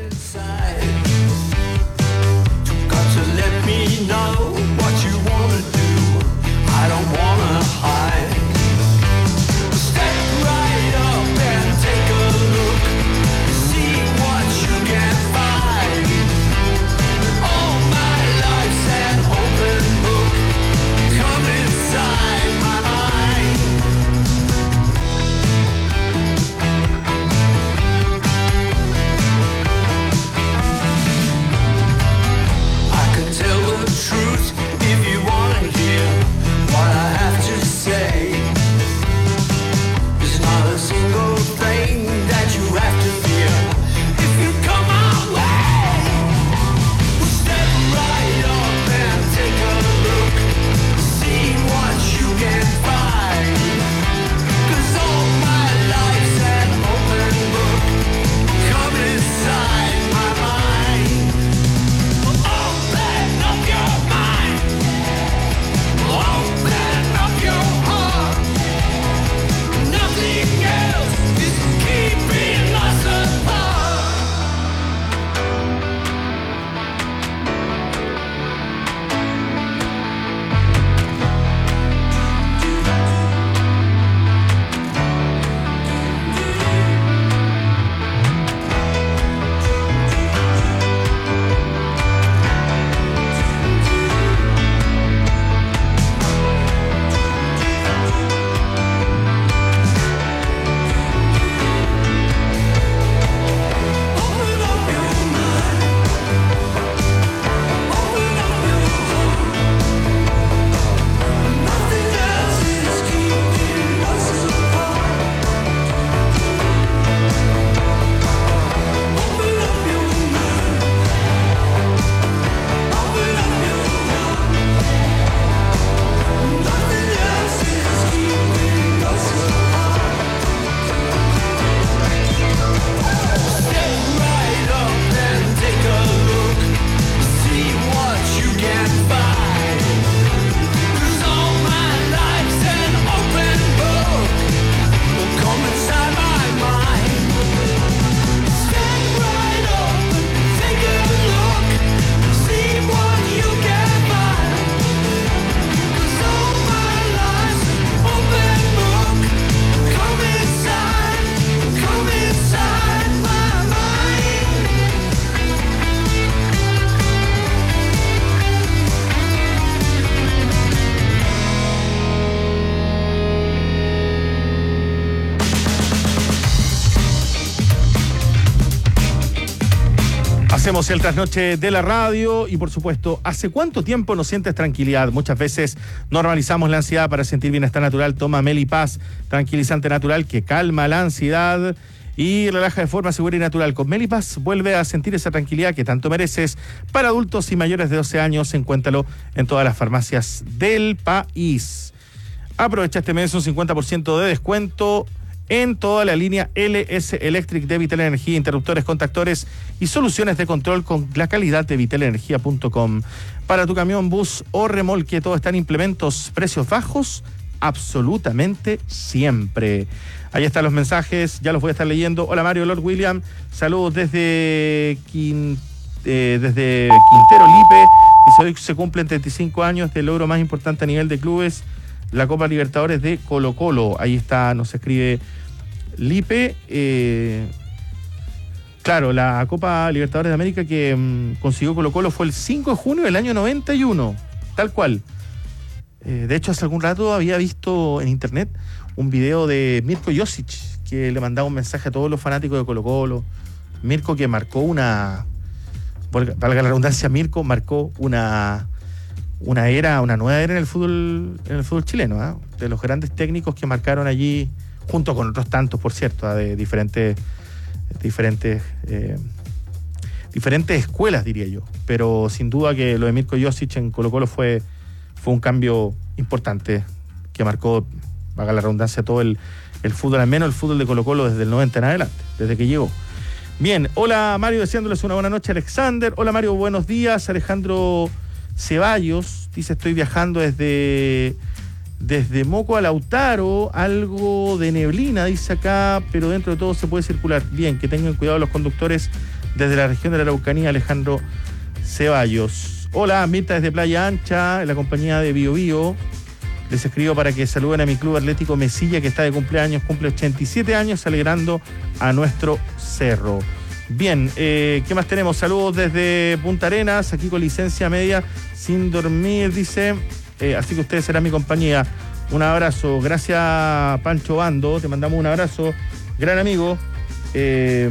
Hacemos el trasnoche de la radio y, por supuesto, ¿hace cuánto tiempo no sientes tranquilidad? Muchas veces normalizamos la ansiedad para sentir bienestar natural. Toma Melipaz, tranquilizante natural que calma la ansiedad y relaja de forma segura y natural. Con Melipaz vuelve a sentir esa tranquilidad que tanto mereces. Para adultos y mayores de doce años, encuéntralo en todas las farmacias del país. Aprovecha este mes un cincuenta por ciento de descuento en toda la línea L S Electric de Vital Energía, interruptores, contactores y soluciones de control con la calidad de vital energía punto com. Para tu camión, bus o remolque, todo está en implementos, precios bajos, absolutamente siempre. Ahí están los mensajes, ya los voy a estar leyendo. Hola Mario, Lord William, saludos desde, Quin, eh, desde Quintero, Lipe. Dice, hoy se cumplen treinta y cinco años del logro más importante a nivel de clubes, la Copa Libertadores de Colo Colo. Ahí está, nos escribe Lipe. Eh, claro, la Copa Libertadores de América que um, consiguió Colo Colo fue el cinco de junio del año noventa y uno, tal cual. Eh, de hecho, hace algún rato había visto en internet un video de Mirko Josic, que le mandaba un mensaje a todos los fanáticos de Colo Colo. Mirko, que marcó una... valga la redundancia, Mirko marcó una, una era, una nueva era en el fútbol, en el fútbol chileno, ¿eh? De los grandes técnicos que marcaron allí, junto con otros tantos, por cierto, ¿eh? de diferentes, diferentes, eh, diferentes escuelas, diría yo. Pero sin duda que lo de Mirko Josic en Colo-Colo fue, fue un cambio importante que marcó, valga la redundancia, todo el, el fútbol, al menos el fútbol de Colo-Colo desde el noventa en adelante, desde que llegó. Bien, hola Mario, deseándoles una buena noche, Alexander. Hola Mario, buenos días. Alejandro Ceballos dice: estoy viajando desde, desde Moco a Lautaro, algo de neblina, dice acá, pero dentro de todo se puede circular. Bien, que tengan cuidado los conductores desde la región de la Araucanía, Alejandro Ceballos. Hola, Mirta desde Playa Ancha, en la compañía de Bio Bio. Les escribo para que saluden a mi club Atlético Mesilla, que está de cumpleaños, cumple ochenta y siete años, alegrando a nuestro cerro. Bien, eh, ¿qué más tenemos? Saludos desde Punta Arenas, aquí con licencia media, sin dormir, dice. Eh, así que ustedes serán mi compañía. Un abrazo. Gracias, Pancho Bando. Te mandamos un abrazo. Gran amigo. Eh,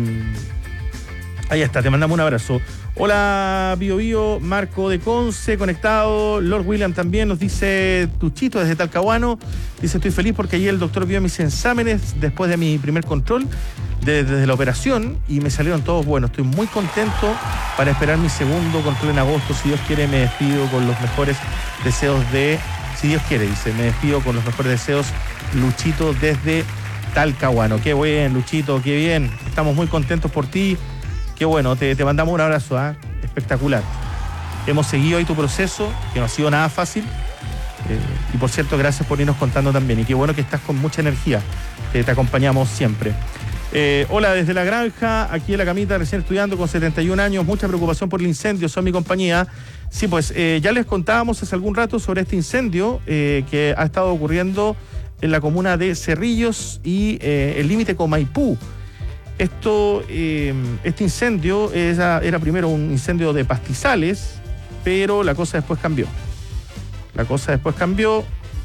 ahí está, te mandamos un abrazo. Hola, Bio Bio, Marco de Conce, conectado. Lord William también nos dice, Tuchito desde Talcahuano. Dice: estoy feliz porque ayer el doctor vio mis exámenes después de mi primer control de, desde la operación y me salieron todos buenos. Estoy muy contento para esperar mi segundo control en agosto. Si Dios quiere, me despido con los mejores deseos de... Si Dios quiere, dice, me despido con los mejores deseos, Luchito desde Talcahuano. Qué bien, Luchito, qué bien. Estamos muy contentos por ti. Qué bueno, te, te mandamos un abrazo, ¿eh? Espectacular. Hemos seguido ahí tu proceso, que no ha sido nada fácil. Eh, y por cierto, gracias por irnos contando también. Y qué bueno que estás con mucha energía, que te acompañamos siempre. Eh, hola, desde La Granja, aquí en la camita, recién estudiando, con setenta y un años, mucha preocupación por el incendio, son mi compañía. Sí, pues eh, ya les contábamos hace algún rato sobre este incendio eh, que ha estado ocurriendo en la comuna de Cerrillos y eh, el límite con Maipú. Esto, eh, este incendio era, era primero un incendio de pastizales, pero la cosa después cambió. La cosa después cambió.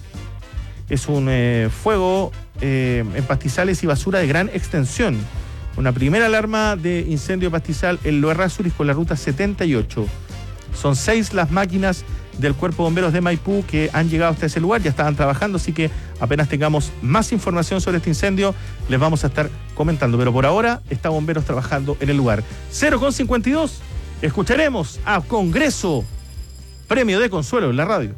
Es un eh, fuego eh, en pastizales y basura de gran extensión. Una primera alarma de incendio de pastizal en Lo Errázuriz con la ruta setenta y ocho. Son seis las máquinas del Cuerpo de Bomberos de Maipú que han llegado hasta ese lugar, ya estaban trabajando, así que apenas tengamos más información sobre este incendio, les vamos a estar comentando. Pero por ahora está Bomberos trabajando en el lugar. cero con cincuenta y dos, escucharemos a Congreso, premio de consuelo en la radio.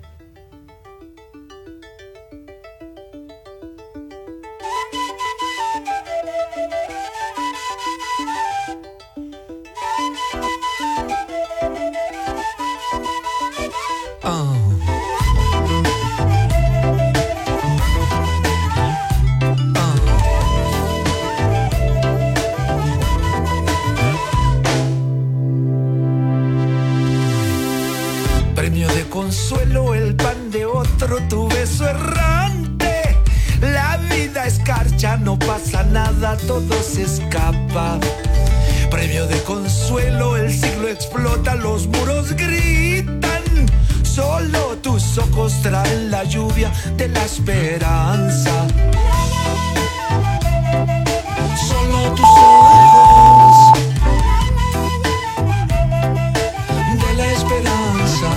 Consuelo, el pan de otro, tu beso errante. La vida escarcha, no pasa nada, todo se escapa. Premio de consuelo, el siglo explota, los muros gritan. Solo tus ojos traen la lluvia de la esperanza. Solo tus ojos de la esperanza.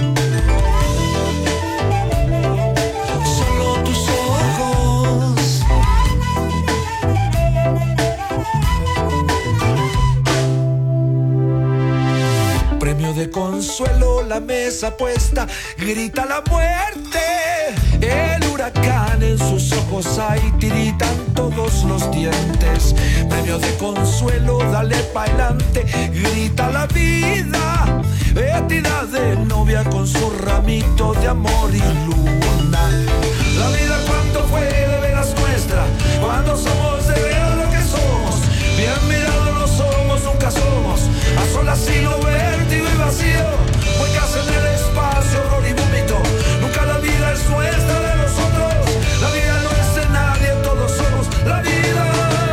De consuelo, la mesa puesta, grita la muerte. El huracán en sus ojos hay, tiritan todos los dientes. Premio de consuelo, dale pa'lante, grita la vida. Vestida de novia con su ramito de amor y luna. La vida cuánto fue de veras nuestra, cuando somos de veras lo que somos. Bien mirado no somos, nunca somos. A solas silo vértigo y vacío, huecas en el espacio, horror y vómito. Nunca la vida es nuestra de nosotros. La vida no es de nadie, todos somos la vida.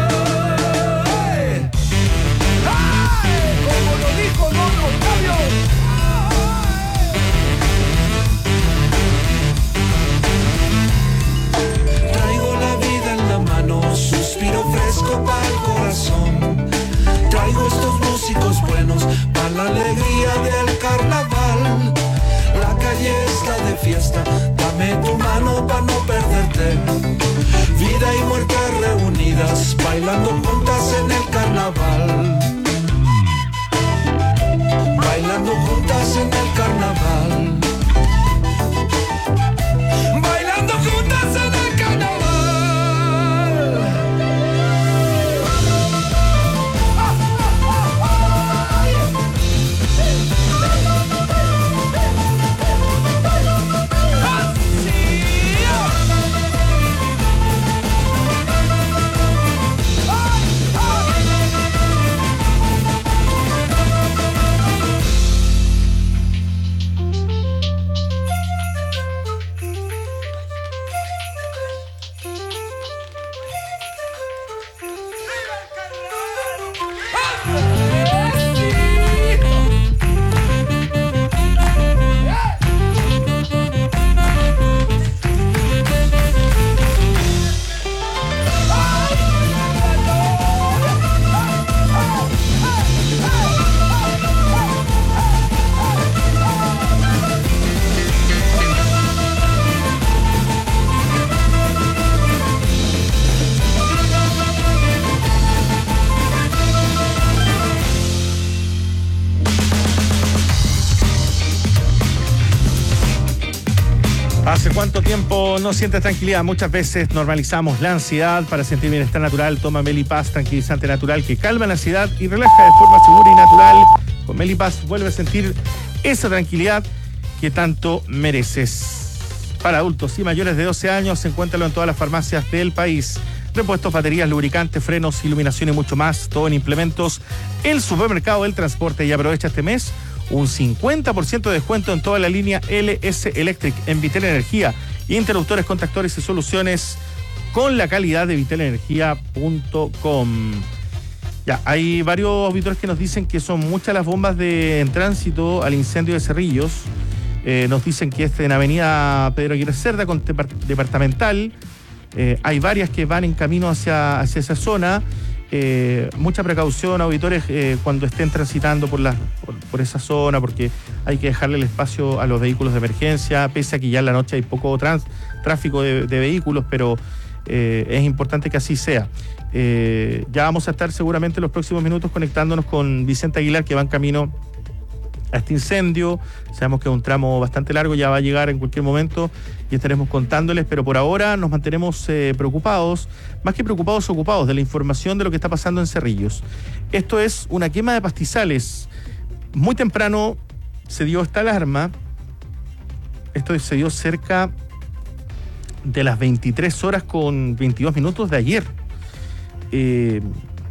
¡Ay! ¡Ay! Como lo dijo Don Octavio. ¡Ay! mano para no perderte. Vida y muerte reunidas, bailando juntas en el carnaval. Bailando juntas en el carnaval. Bailando juntas en el carnaval. ¿Hace cuánto tiempo no sientes tranquilidad? Muchas veces normalizamos la ansiedad. Para sentir bienestar natural, toma Melipaz, tranquilizante natural que calma la ansiedad y relaja de forma segura y natural. Con Melipaz vuelve a sentir esa tranquilidad que tanto mereces. Para adultos y mayores de doce años, encuéntralo en todas las farmacias del país. Repuestos, baterías, lubricantes, frenos, iluminación y mucho más. Todo en implementos. El supermercado del transporte. Y aprovecha este mes un cincuenta por ciento de descuento en toda la línea L S Electric en Vitel Energía. Interruptores, contactores y soluciones con la calidad de vitel energía punto com. Ya, hay varios auditores que nos dicen que son muchas las bombas de en tránsito al incendio de Cerrillos. Eh, nos dicen que es en Avenida Pedro Aguirre Cerda con departamental. Eh, hay varias que van en camino hacia, hacia esa zona. Eh, mucha precaución, auditores, eh, cuando estén transitando por, la, por, por esa zona, porque hay que dejarle el espacio a los vehículos de emergencia, pese a que ya en la noche hay poco trans, tráfico de, de vehículos, pero eh, es importante que así sea. Eh, ya vamos a estar seguramente en los próximos minutos conectándonos con Vicente Aguilar, que va en camino a este incendio. Sabemos que es un tramo bastante largo, ya va a llegar en cualquier momento y estaremos contándoles, pero por ahora nos mantenemos eh, preocupados, más que preocupados, ocupados de la información de lo que está pasando en Cerrillos. Esto es una quema de pastizales. Muy temprano se dio esta alarma. Esto se dio cerca de las veintitrés horas con veintidós minutos de ayer. Eh,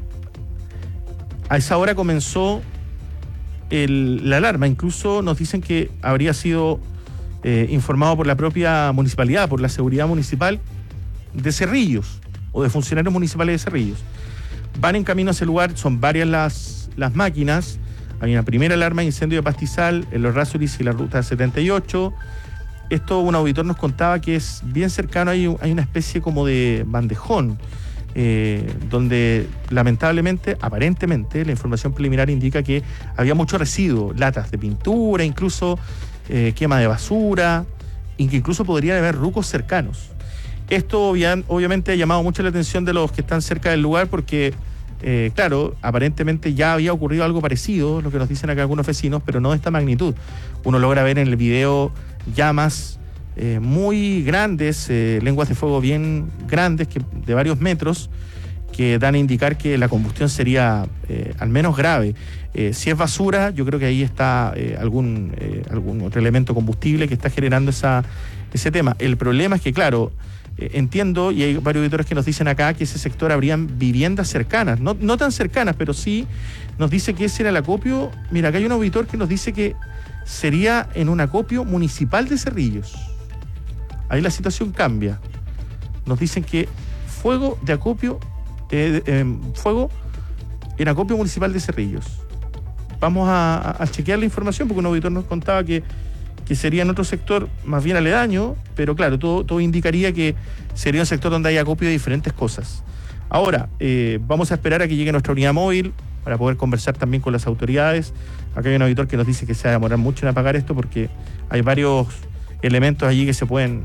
a esa hora comenzó El, la alarma. Incluso nos dicen que habría sido eh, informado por la propia municipalidad, por la seguridad municipal de Cerrillos o de funcionarios municipales de Cerrillos. Van en camino a ese lugar, son varias las, las máquinas. Hay una primera alarma de incendio de pastizal en los Rasuris y la ruta setenta y ocho. Esto un auditor nos contaba que es bien cercano, hay, hay una especie como de bandejón. Eh, donde lamentablemente, aparentemente, la información preliminar indica que había mucho residuo, latas de pintura, incluso eh, quema de basura, y que incluso podrían haber rucos cercanos. Esto obvia, obviamente ha llamado mucho la atención de los que están cerca del lugar porque, eh, claro, aparentemente ya había ocurrido algo parecido, lo que nos dicen acá algunos vecinos, pero no de esta magnitud. Uno logra ver en el video llamas Eh, muy grandes, eh, lenguas de fuego bien grandes, que, de varios metros, que dan a indicar que la combustión sería eh, al menos grave. Eh, si es basura, yo creo que ahí está eh, algún, eh, algún otro elemento combustible que está generando esa, ese tema. El problema es que, claro, eh, entiendo, y hay varios auditores que nos dicen acá que ese sector habrían viviendas cercanas, no, no tan cercanas, pero sí nos dice que ese era el acopio. Mira, acá hay un auditor que nos dice que sería en un acopio municipal de Cerrillos. Ahí la situación cambia. Nos dicen que fuego de acopio, eh, eh, fuego en acopio municipal de Cerrillos. Vamos a, a chequear la información porque un auditor nos contaba que, que sería en otro sector más bien aledaño, pero claro, todo, todo indicaría que sería un sector donde hay acopio de diferentes cosas. Ahora, eh, vamos a esperar a que llegue nuestra unidad móvil para poder conversar también con las autoridades. Acá hay un auditor que nos dice que se va a demorar mucho en apagar esto porque hay varios elementos allí que se pueden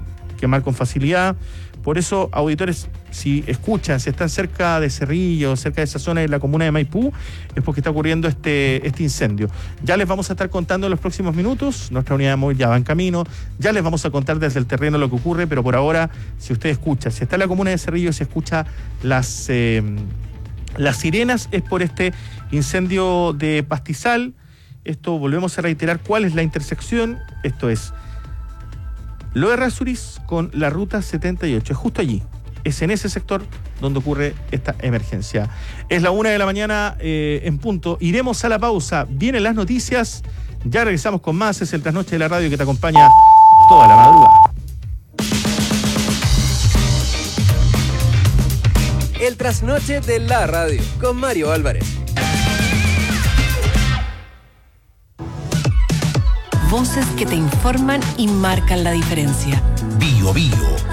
quemar con facilidad. Por eso, auditores, si escuchan, si están cerca de Cerrillo, cerca de esa zona de la comuna de Maipú, es porque está ocurriendo este, este incendio. Ya les vamos a estar contando en los próximos minutos, nuestra unidad móvil ya va en camino, ya les vamos a contar desde el terreno lo que ocurre, pero por ahora, si usted escucha, si está en la comuna de Cerrillo, si escucha las, eh, las sirenas, es por este incendio de pastizal. Esto, volvemos a reiterar cuál es la intersección, esto es Lo Errázuriz con la ruta setenta y ocho, es justo allí, es en ese sector donde ocurre esta emergencia. Es la una de la mañana eh, en punto, iremos a la pausa, vienen las noticias, ya regresamos con más, es el Trasnoche de la Radio que te acompaña toda la madrugada. El Trasnoche de la Radio con Mario Álvarez. Voces que te informan y marcan la diferencia. Bio Bio.